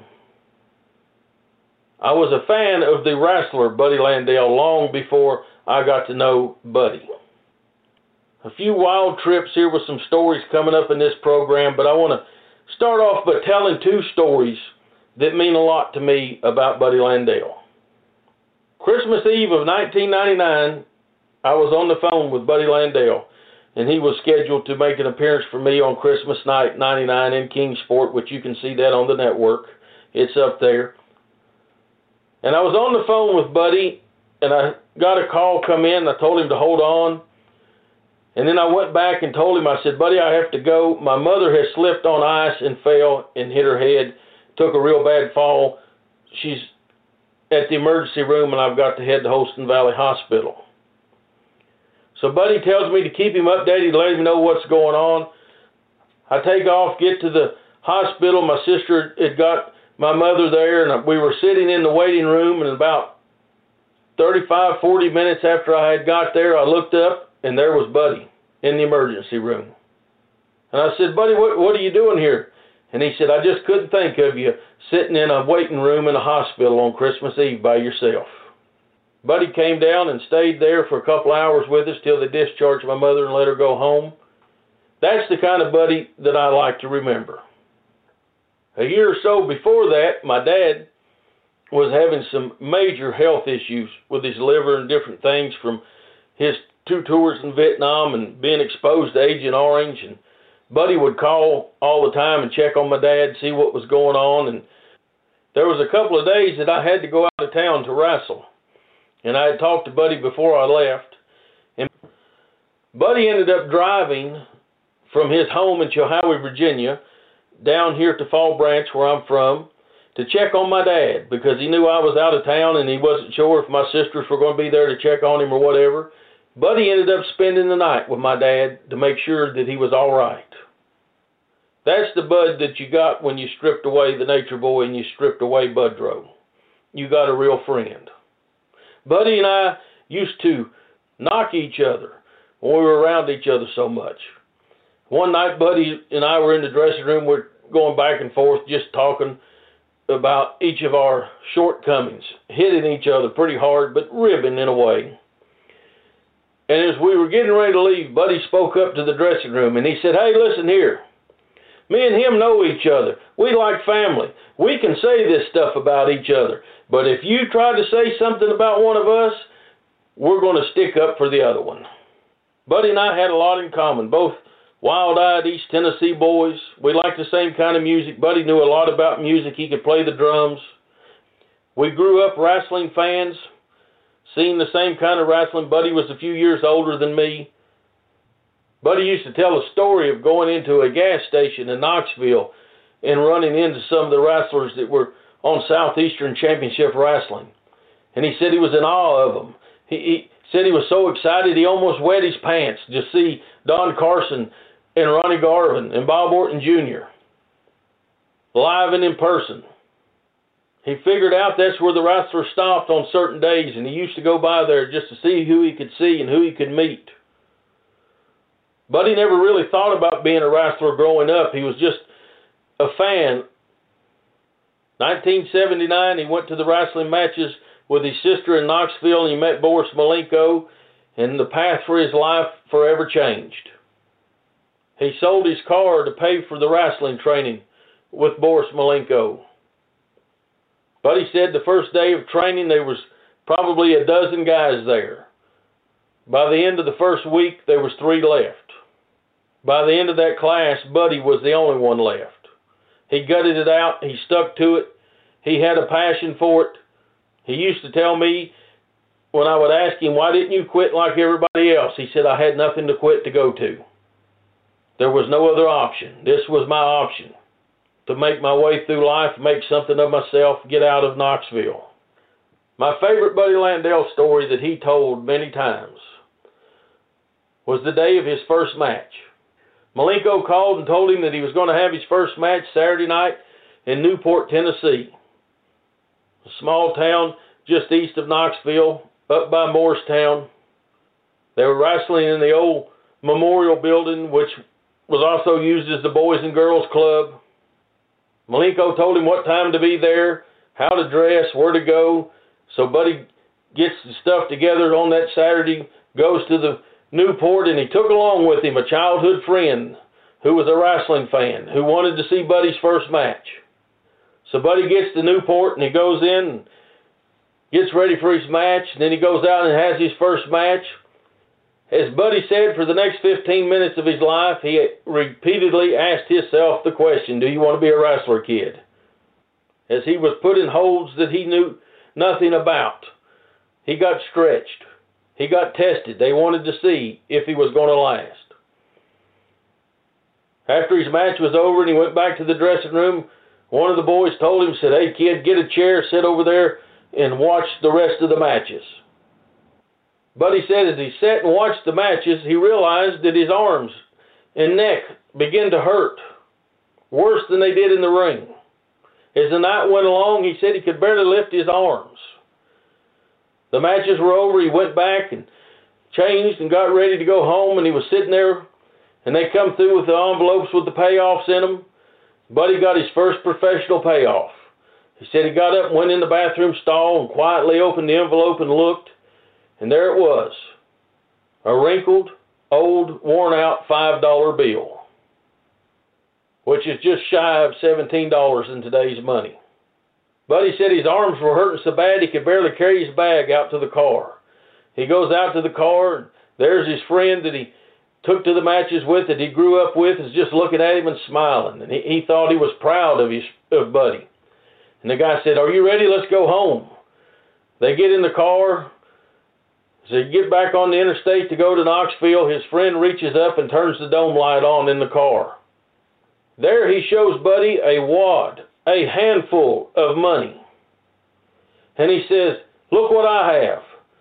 I was a fan of the wrestler Buddy Landale long before I got to know Buddy. A few wild trips here with some stories coming up in this program, but I want to start off by telling two stories that mean a lot to me about Buddy Landale. Christmas Eve of nineteen ninety-nine, I was on the phone with Buddy Landale, and he was scheduled to make an appearance for me on Christmas night ninety-nine in Kingsport, which you can see that on the network. It's up there. And I was on the phone with Buddy, and I got a call come in. I told him to hold on. And then I went back and told him, I said, Buddy, I have to go. My mother has slipped on ice and fell and hit her head, took a real bad fall. She's at the emergency room, and I've got to head to Holston Valley Hospital. So Buddy tells me to keep him updated, let him know what's going on. I take off, get to the hospital. My sister had got my mother there, and we were sitting in the waiting room, and about thirty-five, forty minutes after I had got there, I looked up, and there was Buddy in the emergency room. And I said, Buddy, what, what are you doing here? And he said, I just couldn't think of you sitting in a waiting room in a hospital on Christmas Eve by yourself. Buddy came down and stayed there for a couple hours with us till they discharged my mother and let her go home. That's the kind of Buddy that I like to remember. A year or so before that, my dad was having some major health issues with his liver and different things from his two tours in Vietnam and being exposed to Agent Orange. And Buddy would call all the time and check on my dad, see what was going on. And there was a couple of days that I had to go out of town to wrestle. And I had talked to Buddy before I left. And Buddy ended up driving from his home in Chilhowie, Virginia, down here to Fall Branch, where I'm from, to check on my dad, because he knew I was out of town and he wasn't sure if my sisters were going to be there to check on him or whatever. Buddy ended up spending the night with my dad to make sure that he was all right. That's the Bud that you got when you stripped away the Nature Boy and you stripped away Budrow. You got a real friend. Buddy and I used to knock each other when we were around each other so much. One night, Buddy and I were in the dressing room. We're going back and forth, just talking about each of our shortcomings, hitting each other pretty hard, but ribbing in a way. And as we were getting ready to leave, Buddy spoke up to the dressing room, and he said, "Hey, listen here. Me and him know each other. We like family. We can say this stuff about each other. But if you try to say something about one of us, we're going to stick up for the other one." Buddy and I had a lot in common, both wild-eyed East Tennessee boys. We liked the same kind of music. Buddy knew a lot about music. He could play the drums. We grew up wrestling fans, seeing the same kind of wrestling. Buddy was a few years older than me. Buddy used to tell a story of going into a gas station in Knoxville and running into some of the wrestlers that were on Southeastern Championship Wrestling. And he said he was in awe of them. He, he said he was so excited he almost wet his pants to see Don Carson and Ronnie Garvin and Bob Orton Junior live and in person. He figured out that's where the wrestlers stopped on certain days, and he used to go by there just to see who he could see and who he could meet. Buddy never really thought about being a wrestler growing up. He was just a fan. nineteen seventy-nine, he went to the wrestling matches with his sister in Knoxville, and he met Boris Malenko, and the path for his life forever changed. He sold his car to pay for the wrestling training with Boris Malenko. Buddy said the first day of training there was probably a dozen guys there. By the end of the first week, there was three left. By the end of that class, Buddy was the only one left. He gutted it out. He stuck to it. He had a passion for it. He used to tell me when I would ask him, "Why didn't you quit like everybody else?" He said, "I had nothing to quit to go to. There was no other option. This was my option, to make my way through life, make something of myself, get out of Knoxville." My favorite Buddy Landel story that he told many times was the day of his first match. Malenko called and told him that he was going to have his first match Saturday night in Newport, Tennessee, a small town just east of Knoxville, up by Morristown. They were wrestling in the old Memorial Building, which was also used as the Boys and Girls Club. Malenko told him what time to be there, how to dress, where to go. So Buddy gets the stuff together on that Saturday, goes to the Newport, and he took along with him a childhood friend who was a wrestling fan, who wanted to see Buddy's first match. So Buddy gets to Newport, and he goes in and gets ready for his match, and then he goes out and has his first match. As Buddy said, for the next fifteen minutes of his life, he repeatedly asked himself the question, "Do you want to be a wrestler, kid?" As he was put in holds that he knew nothing about. He got stretched. He got tested. They wanted to see if he was going to last. After his match was over and he went back to the dressing room, one of the boys told him, said, "Hey, kid, get a chair, sit over there, and watch the rest of the matches." Buddy said as he sat and watched the matches, he realized that his arms and neck began to hurt, worse than they did in the ring. As the night went along, he said he could barely lift his arms. The matches were over. He went back and changed and got ready to go home, and he was sitting there, and they come through with the envelopes with the payoffs in them. Buddy got his first professional payoff. He said he got up and went in the bathroom stall and quietly opened the envelope and looked, and there it was, a wrinkled, old, worn-out five dollar bill, which is just shy of seventeen dollars in today's money. Buddy said his arms were hurting so bad he could barely carry his bag out to the car. He goes out to the car, and there's his friend that he took to the matches with, that he grew up with, is just looking at him and smiling. And he, he thought he was proud of his of Buddy. And the guy said, "Are you ready? Let's go home." They get in the car. As they get back on the interstate to go to Knoxville, his friend reaches up and turns the dome light on in the car. There he shows Buddy a wad, a handful of money. And he says, "Look what I have."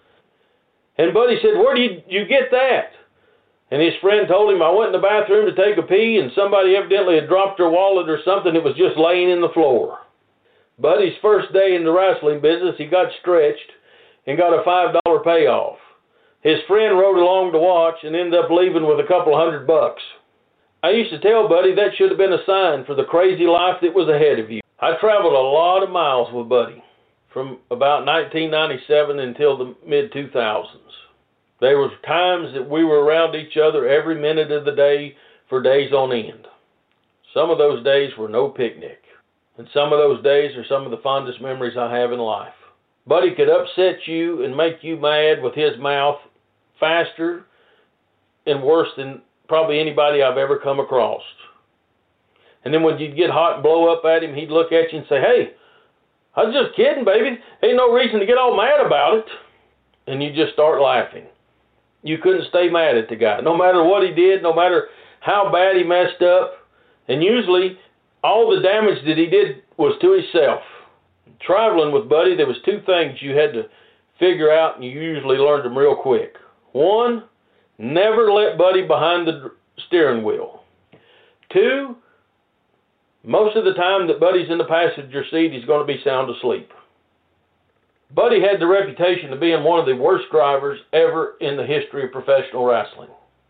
And Buddy said, "Where did you, you get that?" And his friend told him, "I went in the bathroom to take a pee, and somebody evidently had dropped their wallet or something. It was just laying in the floor." Buddy's first day in the wrestling business, he got stretched and got a five dollar payoff. His friend rode along to watch and ended up leaving with a couple hundred bucks. I used to tell Buddy that should have been a sign for the crazy life that was ahead of you. I traveled a lot of miles with Buddy from about nineteen ninety-seven until the mid two thousands. There were times that we were around each other every minute of the day for days on end. Some of those days were no picnic. And some of those days are some of the fondest memories I have in life. Buddy could upset you and make you mad with his mouth faster and worse than probably anybody I've ever come across. And then when you'd get hot and blow up at him, he'd look at you and say, "Hey, I was just kidding, baby. Ain't no reason to get all mad about it." And you just start laughing. You couldn't stay mad at the guy, no matter what he did, no matter how bad he messed up. And usually, all the damage that he did was to himself. Traveling with Buddy, there was two things you had to figure out, and you usually learned them real quick. One, never let Buddy behind the steering wheel. Two, most of the time that Buddy's in the passenger seat, he's going to be sound asleep. Buddy had the reputation of being one of the worst drivers ever in the history of professional wrestling.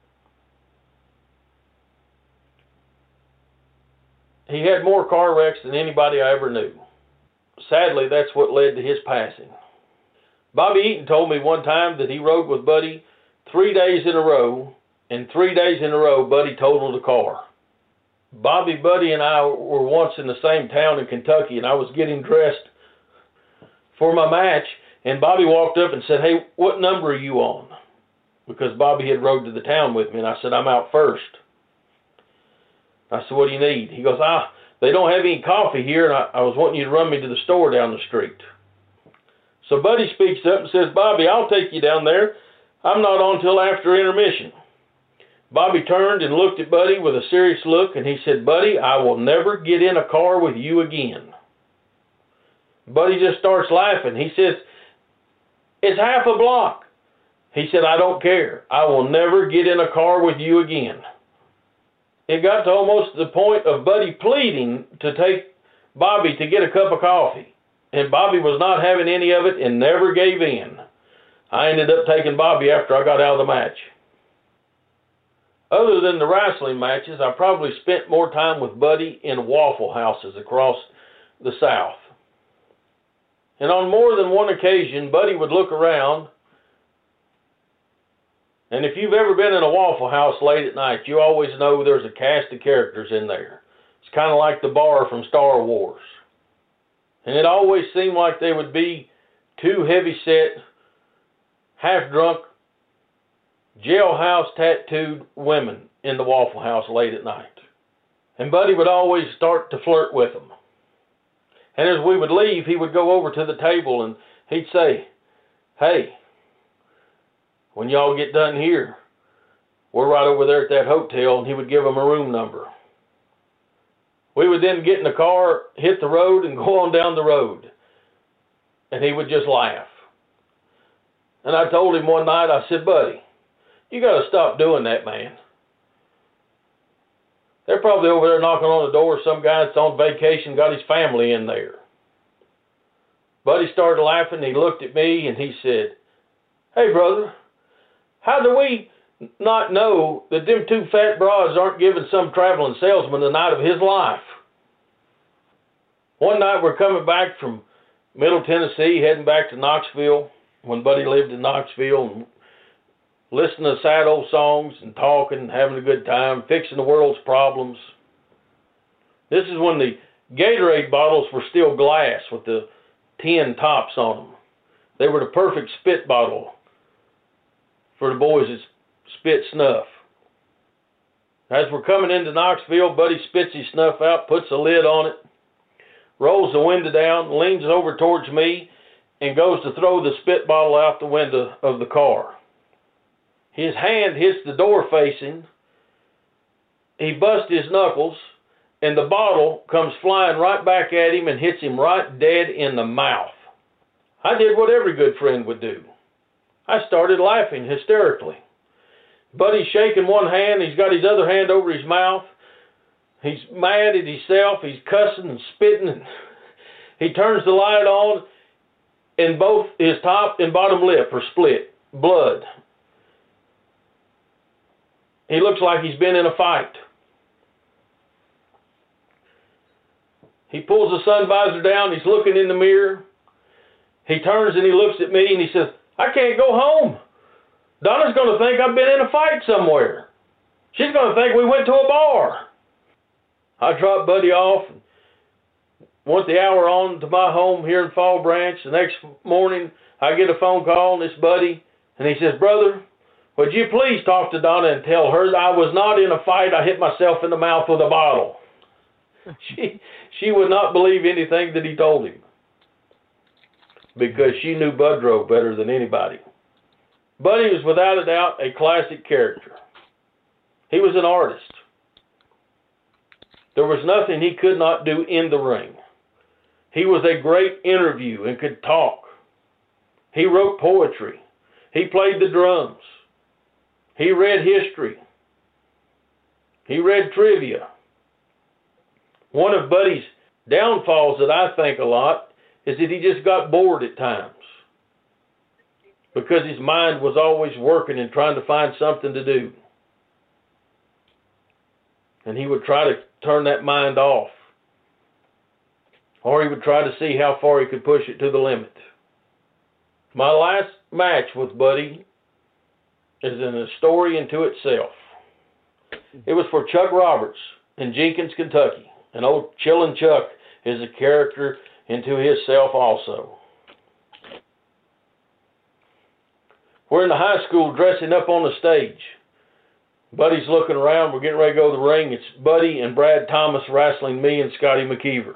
He had more car wrecks than anybody I ever knew. Sadly, that's what led to his passing. Bobby Eaton told me one time that he rode with Buddy three days in a row, and three days in a row, Buddy totaled a car. Bobby, Buddy, and I were once in the same town in Kentucky, and I was getting dressed for my match, and Bobby walked up and said, "Hey, what number are you on?" Because Bobby had rode to the town with me, and I said, "I'm out first." I said, "What do you need?" He goes, ah, they don't have any coffee here, and I, I was wanting you to run me to the store down the street. So Buddy speaks up and says, "Bobby, I'll take you down there. I'm not on till after intermission." Bobby turned and looked at Buddy with a serious look, and he said, "Buddy, I will never get in a car with you again." Buddy just starts laughing. He says, "It's half a block." He said, "I don't care. I will never get in a car with you again." It got to almost the point of Buddy pleading to take Bobby to get a cup of coffee. And Bobby was not having any of it and never gave in. I ended up taking Bobby after I got out of the match. Other than the wrestling matches, I probably spent more time with Buddy in Waffle Houses across the South. And on more than one occasion, Buddy would look around. And if you've ever been in a Waffle House late at night, you always know there's a cast of characters in there. It's kind of like the bar from Star Wars. And it always seemed like there would be two heavy-set, half-drunk, jailhouse tattooed women in the Waffle House late at night. And Buddy would always start to flirt with them. And as we would leave, he would go over to the table and he'd say, "Hey, when y'all get done here, we're right over there at that hotel," and he would give them a room number. We would then get in the car, hit the road, and go on down the road. And he would just laugh. And I told him one night, I said, "Buddy, you got to stop doing that, man. They're probably over there knocking on the door. Some guy that's on vacation got his family in there." Buddy started laughing. He looked at me and he said, "Hey, brother, how do we not know that them two fat broads aren't giving some traveling salesman the night of his life?" One night we're coming back from Middle Tennessee, heading back to Knoxville, when Buddy lived in Knoxville, and listening to sad old songs and talking, having a good time, fixing the world's problems. This is when the Gatorade bottles were still glass with the tin tops on them. They were the perfect spit bottle for the boys that spit snuff. As we're coming into Knoxville, Buddy spits his snuff out, puts a lid on it, rolls the window down, leans over towards me, and goes to throw the spit bottle out the window of the car. His hand hits the door facing. He busts his knuckles, and the bottle comes flying right back at him and hits him right dead in the mouth. I did what every good friend would do. I started laughing hysterically. Buddy's shaking one hand. He's got his other hand over his mouth. He's mad at himself. He's cussing and spitting. And he turns the light on, and both his top and bottom lip are split. Blood. He looks like he's been in a fight. He pulls the sun visor down. He's looking in the mirror. He turns and he looks at me and he says, I can't go home. Donna's going to think I've been in a fight somewhere. She's going to think we went to a bar. I dropped Buddy off and went the hour on to my home here in Fall Branch. The next morning, I get a phone call, and it's Buddy, and he says, Brother, would you please talk to Donna and tell her that I was not in a fight. I hit myself in the mouth with a bottle. She, she would not believe anything that he told him because she knew Budrow better than anybody. Buddy was without a doubt a classic character. He was an artist. There was nothing he could not do in the ring. He was a great interview and could talk. He wrote poetry. He played the drums. He read history. He read trivia. One of Buddy's downfalls that I think a lot is that he just got bored at times because his mind was always working and trying to find something to do. And he would try to turn that mind off. Or he would try to see how far he could push it to the limit. My last match with Buddy is in a story into itself. It was for Chuck Roberts in Jenkins, Kentucky. And old Chillin' Chuck is a character into himself also. We're in the high school dressing up on the stage. Buddy's looking around. We're getting ready to go to the ring. It's Buddy and Brad Thomas wrestling me and Scotty McKeever.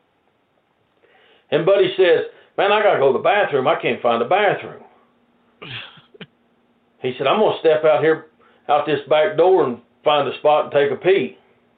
And Buddy says, man, I got to go to the bathroom. I can't find a bathroom. He said, I'm going to step out here, out this back door and find a spot and take a pee.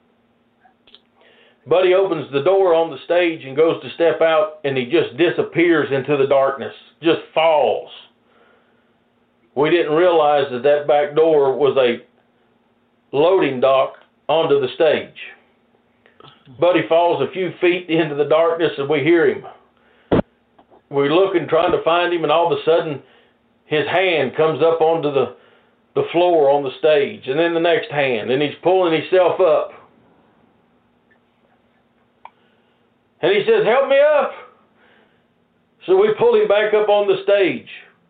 Buddy opens the door on the stage and goes to step out, and he just disappears into the darkness, just falls. We didn't realize that that back door was a loading dock onto the stage. Buddy falls a few feet into the darkness, and we hear him. We're looking, trying to find him, and all of a sudden, his hand comes up onto the, the floor on the stage, and then the next hand, and he's pulling himself up. And he says, help me up. So we pull him back up on the stage.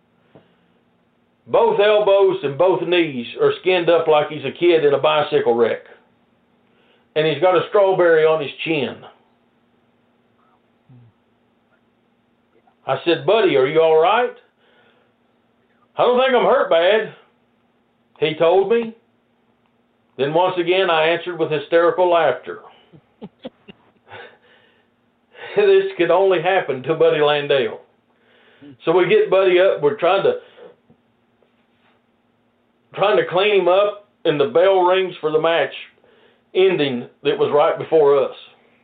Both elbows and both knees are skinned up like he's a kid in a bicycle wreck. And he's got a strawberry on his chin. I said, Buddy, are you all right? I don't think I'm hurt bad, he told me. Then once again, I answered with hysterical laughter. This could only happen to Buddy Landale. So we get Buddy up. We're trying to trying to clean him up, and the bell rings for the match ending that was right before us.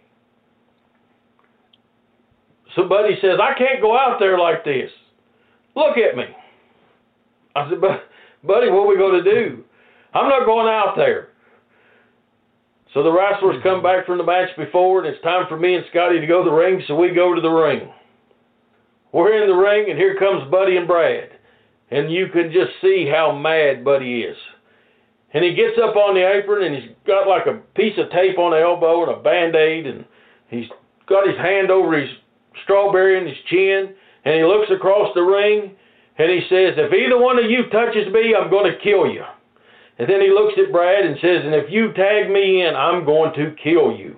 So Buddy says, I can't go out there like this. Look at me. I said, Buddy, what are we going to do? I'm not going out there. So the wrestlers come back from the match before, and it's time for me and Scotty to go to the ring, so we go to the ring. We're in the ring, and here comes Buddy and Brad. And you can just see how mad Buddy is. And he gets up on the apron, and he's got like a piece of tape on the elbow and a Band-Aid, and he's got his hand over his strawberry in his chin, and he looks across the ring, and he says, if either one of you touches me, I'm going to kill you. And then he looks at Brad and says, and if you tag me in, I'm going to kill you.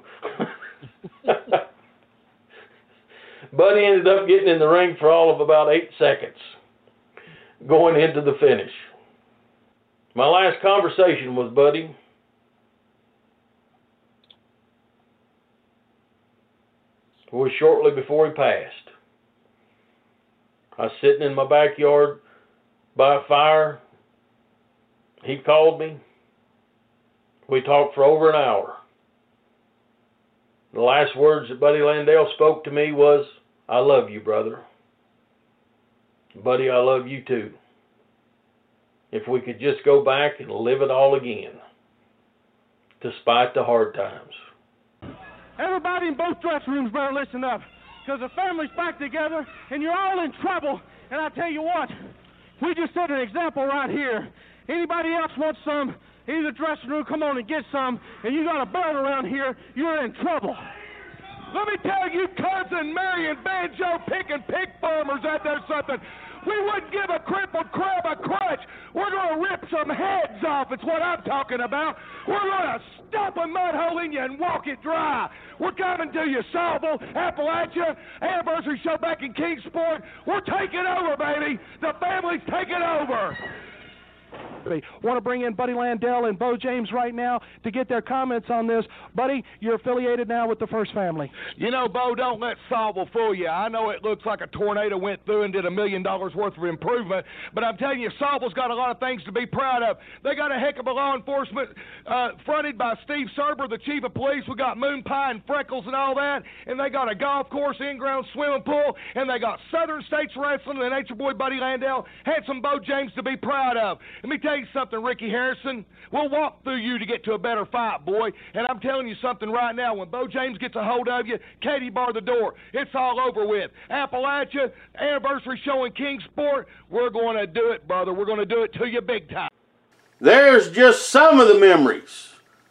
Buddy ended up getting in the ring for all of about eight seconds, going into the finish. My last conversation with Buddy was shortly before he passed. I was sitting in my backyard by a fire. He called me. We talked for over an hour. The last words that Buddy Landale spoke to me was, "I love you, brother. Buddy, I love you too. If we could just go back and live it all again, despite the hard times." Everybody in both dressing rooms better listen up, because the family's back together, and you're all in trouble. And I tell you what, we just set an example right here. Anybody else wants some, in the dressing room, come on and get some, and you got a barrel around here, you're in trouble. Let me tell you, Cousin Mary and banjo picking pig farmers out there something. We wouldn't give a crippled crab a crutch. We're going to rip some heads off. It's what I'm talking about. We're going to stump a mud hole in you and walk it dry. We're coming to you, Salville, Appalachia, anniversary show back in Kingsport. We're taking over, baby. The family's taking over. Want to bring in Buddy Landale and Bo James right now to get their comments on this. Buddy, you're affiliated now with the First Family. You know, Bo, don't let Salville fool you. I know it looks like a tornado went through and did a million dollars worth of improvement, but I'm telling you, Salville's got a lot of things to be proud of. They got a heck of a law enforcement uh, fronted by Steve Serber, the chief of police. We got Moon Pie and Freckles and all that, and they got a golf course, in-ground swimming pool, and they got Southern States Wrestling and Nature Boy Buddy Landale. Had some Bo James to be proud of. Let me tell you something, Ricky Harrison. We'll walk through you to get to a better fight, boy. And I'm telling you something right now. When Bo James gets a hold of you, Katie bar the door. It's all over with. Appalachia, anniversary show in Kingsport. We're going to do it, brother. We're going to do it to you big time. There's just some of the memories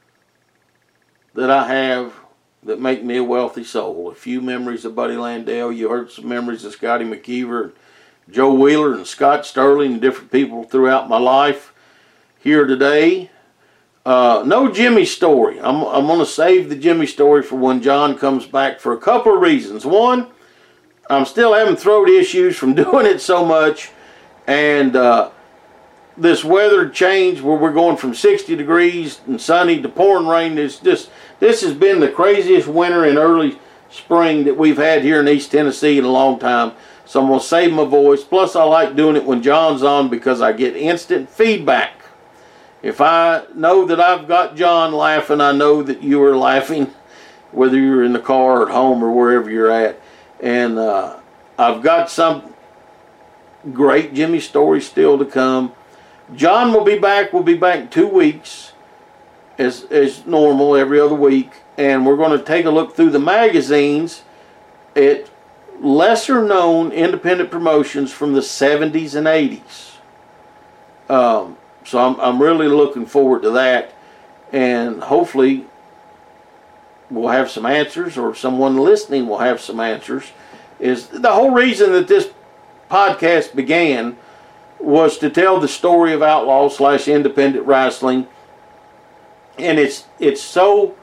that I have that make me a wealthy soul. A few memories of Buddy Landale. You heard some memories of Scotty McKeever, Joe Wheeler, and Scott Sterling, and different people throughout my life. Here today, uh, no Jimmy story. I'm, I'm going to save the Jimmy story for when John comes back for a couple of reasons. One, I'm still having throat issues from doing it so much, and uh, this weather change where we're going from sixty degrees and sunny to pouring rain. Is just this has been the craziest winter and early spring that we've had here in East Tennessee in a long time. So I'm going to save my voice. Plus, I like doing it when John's on because I get instant feedback. If I know that I've got John laughing, I know that you are laughing, whether you're in the car or at home or wherever you're at. And uh, I've got some great Jimmy stories still to come. John will be back. We'll be back in two weeks as, as normal, every other week. And we're going to take a look through the magazines at lesser-known independent promotions from the seventies and eighties. Um... So I'm, I'm really looking forward to that, and hopefully we'll have some answers, or someone listening will have some answers. Is the whole reason that this podcast began was to tell the story of outlaw slash independent wrestling, and it's it's so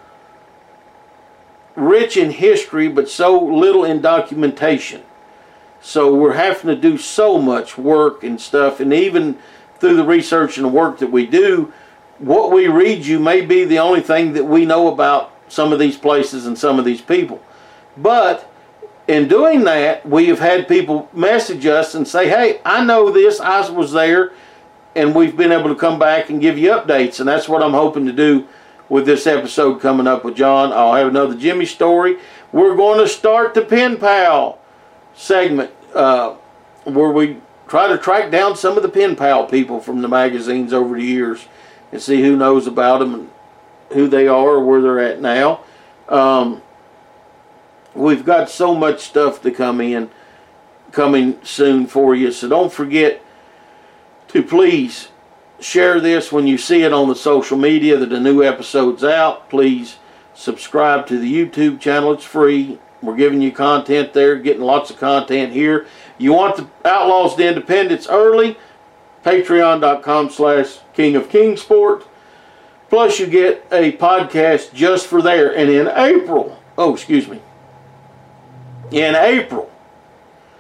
rich in history but so little in documentation. So we're having to do so much work and stuff, and even through the research and the work that we do, what we read you may be the only thing that we know about some of these places and some of these people. But in doing that, we have had people message us and say, hey, I know this, I was there, and we've been able to come back and give you updates. And that's what I'm hoping to do with this episode coming up with John. I'll have another Jimmy story. We're going to start the Pen Pal segment uh, where we try to track down some of the Pen Pal people from the magazines over the years and see who knows about them and who they are or where they're at now. Um, we've got so much stuff to come in, coming soon for you. So don't forget to please share this when you see it on the social media that a new episode's out. Please subscribe to the YouTube channel. It's free. We're giving you content there, getting lots of content here. You want the Outlaws to Independence early, patreon.com slash King of Kingsport. Plus you get a podcast just for there. And in April, oh, excuse me, in April,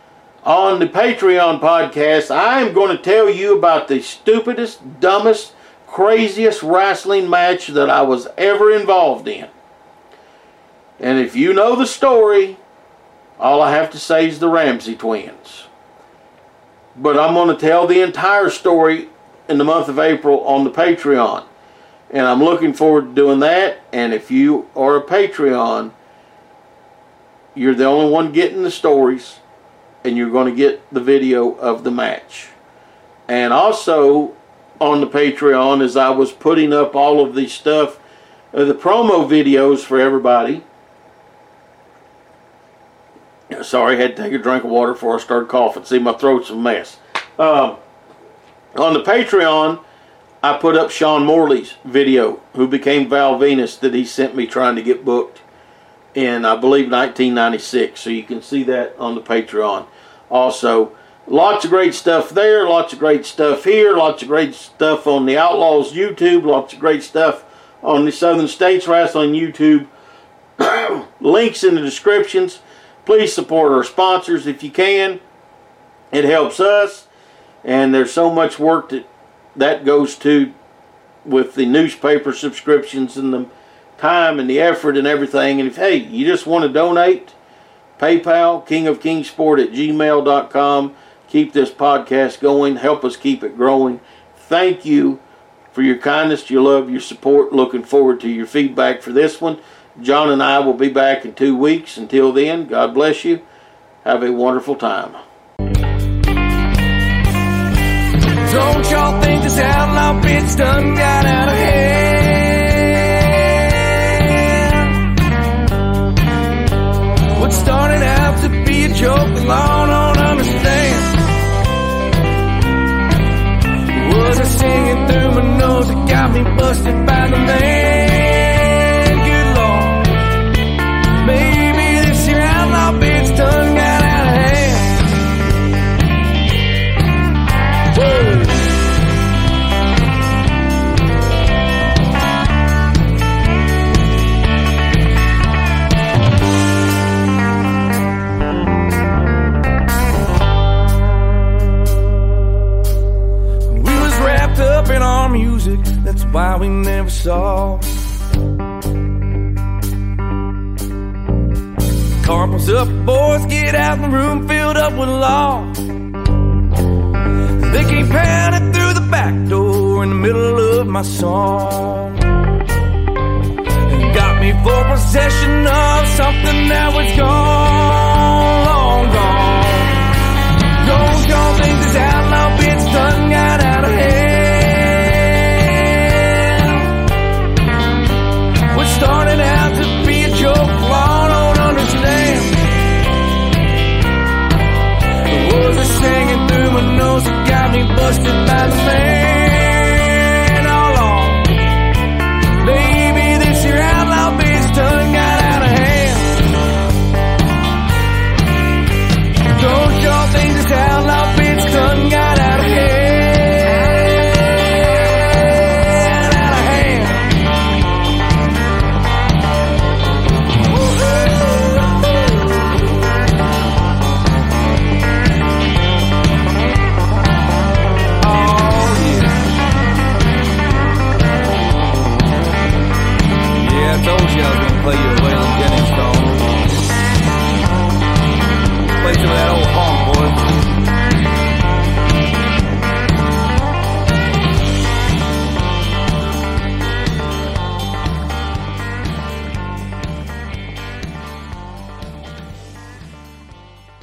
on the Patreon podcast, I am going to tell you about the stupidest, dumbest craziest wrestling match that I was ever involved in. And if you know the story, all I have to say is the Ramsey twins. But I'm going to tell the entire story in the month of April on the Patreon. And I'm looking forward to doing that. And if you are a Patreon, you're the only one getting the stories. And you're going to get the video of the match. And also on the Patreon, as I was putting up all of the stuff, uh, the promo videos for everybody. Sorry, I had to take a drink of water before I started coughing. See, my throat's a mess. Um, on the Patreon, I put up Sean Morley's video, who became Val Venus, that he sent me trying to get booked in, I believe, nineteen ninety-six. So you can see that on the Patreon. Also, lots of great stuff there, lots of great stuff here, lots of great stuff on the Outlaws YouTube, lots of great stuff on the Southern States Wrestling YouTube. Links in the descriptions. Please support our sponsors if you can. It helps us. And there's so much work that that goes to with the newspaper subscriptions and the time and the effort and everything. And if, hey, you just want to donate, PayPal, king of kingsport at gmail dot com. Keep this podcast going. Help us keep it growing. Thank you for your kindness, your love, your support. Looking forward to your feedback for this one. John and I will be back in two weeks. Until then, God bless you. Have a wonderful time. Don't y'all think this outlaw bitch done got out of hand? What started out to be a joke, the law don't understand. Was I singing through my nose that got me busted by the man? Maybe this here outlaw bitch done got out of hand. Woo! We was wrapped up in our music, that's why we never saw. Carpals up, boys, get out the room filled up with law. They came pounding through the back door in the middle of my song and got me for possession of something that was gone, long gone. Don't y'all think this outlaw bitch done got out of hand? What started out to be a joke, law don't understand. Was I singing through my nose that got me busted by the man?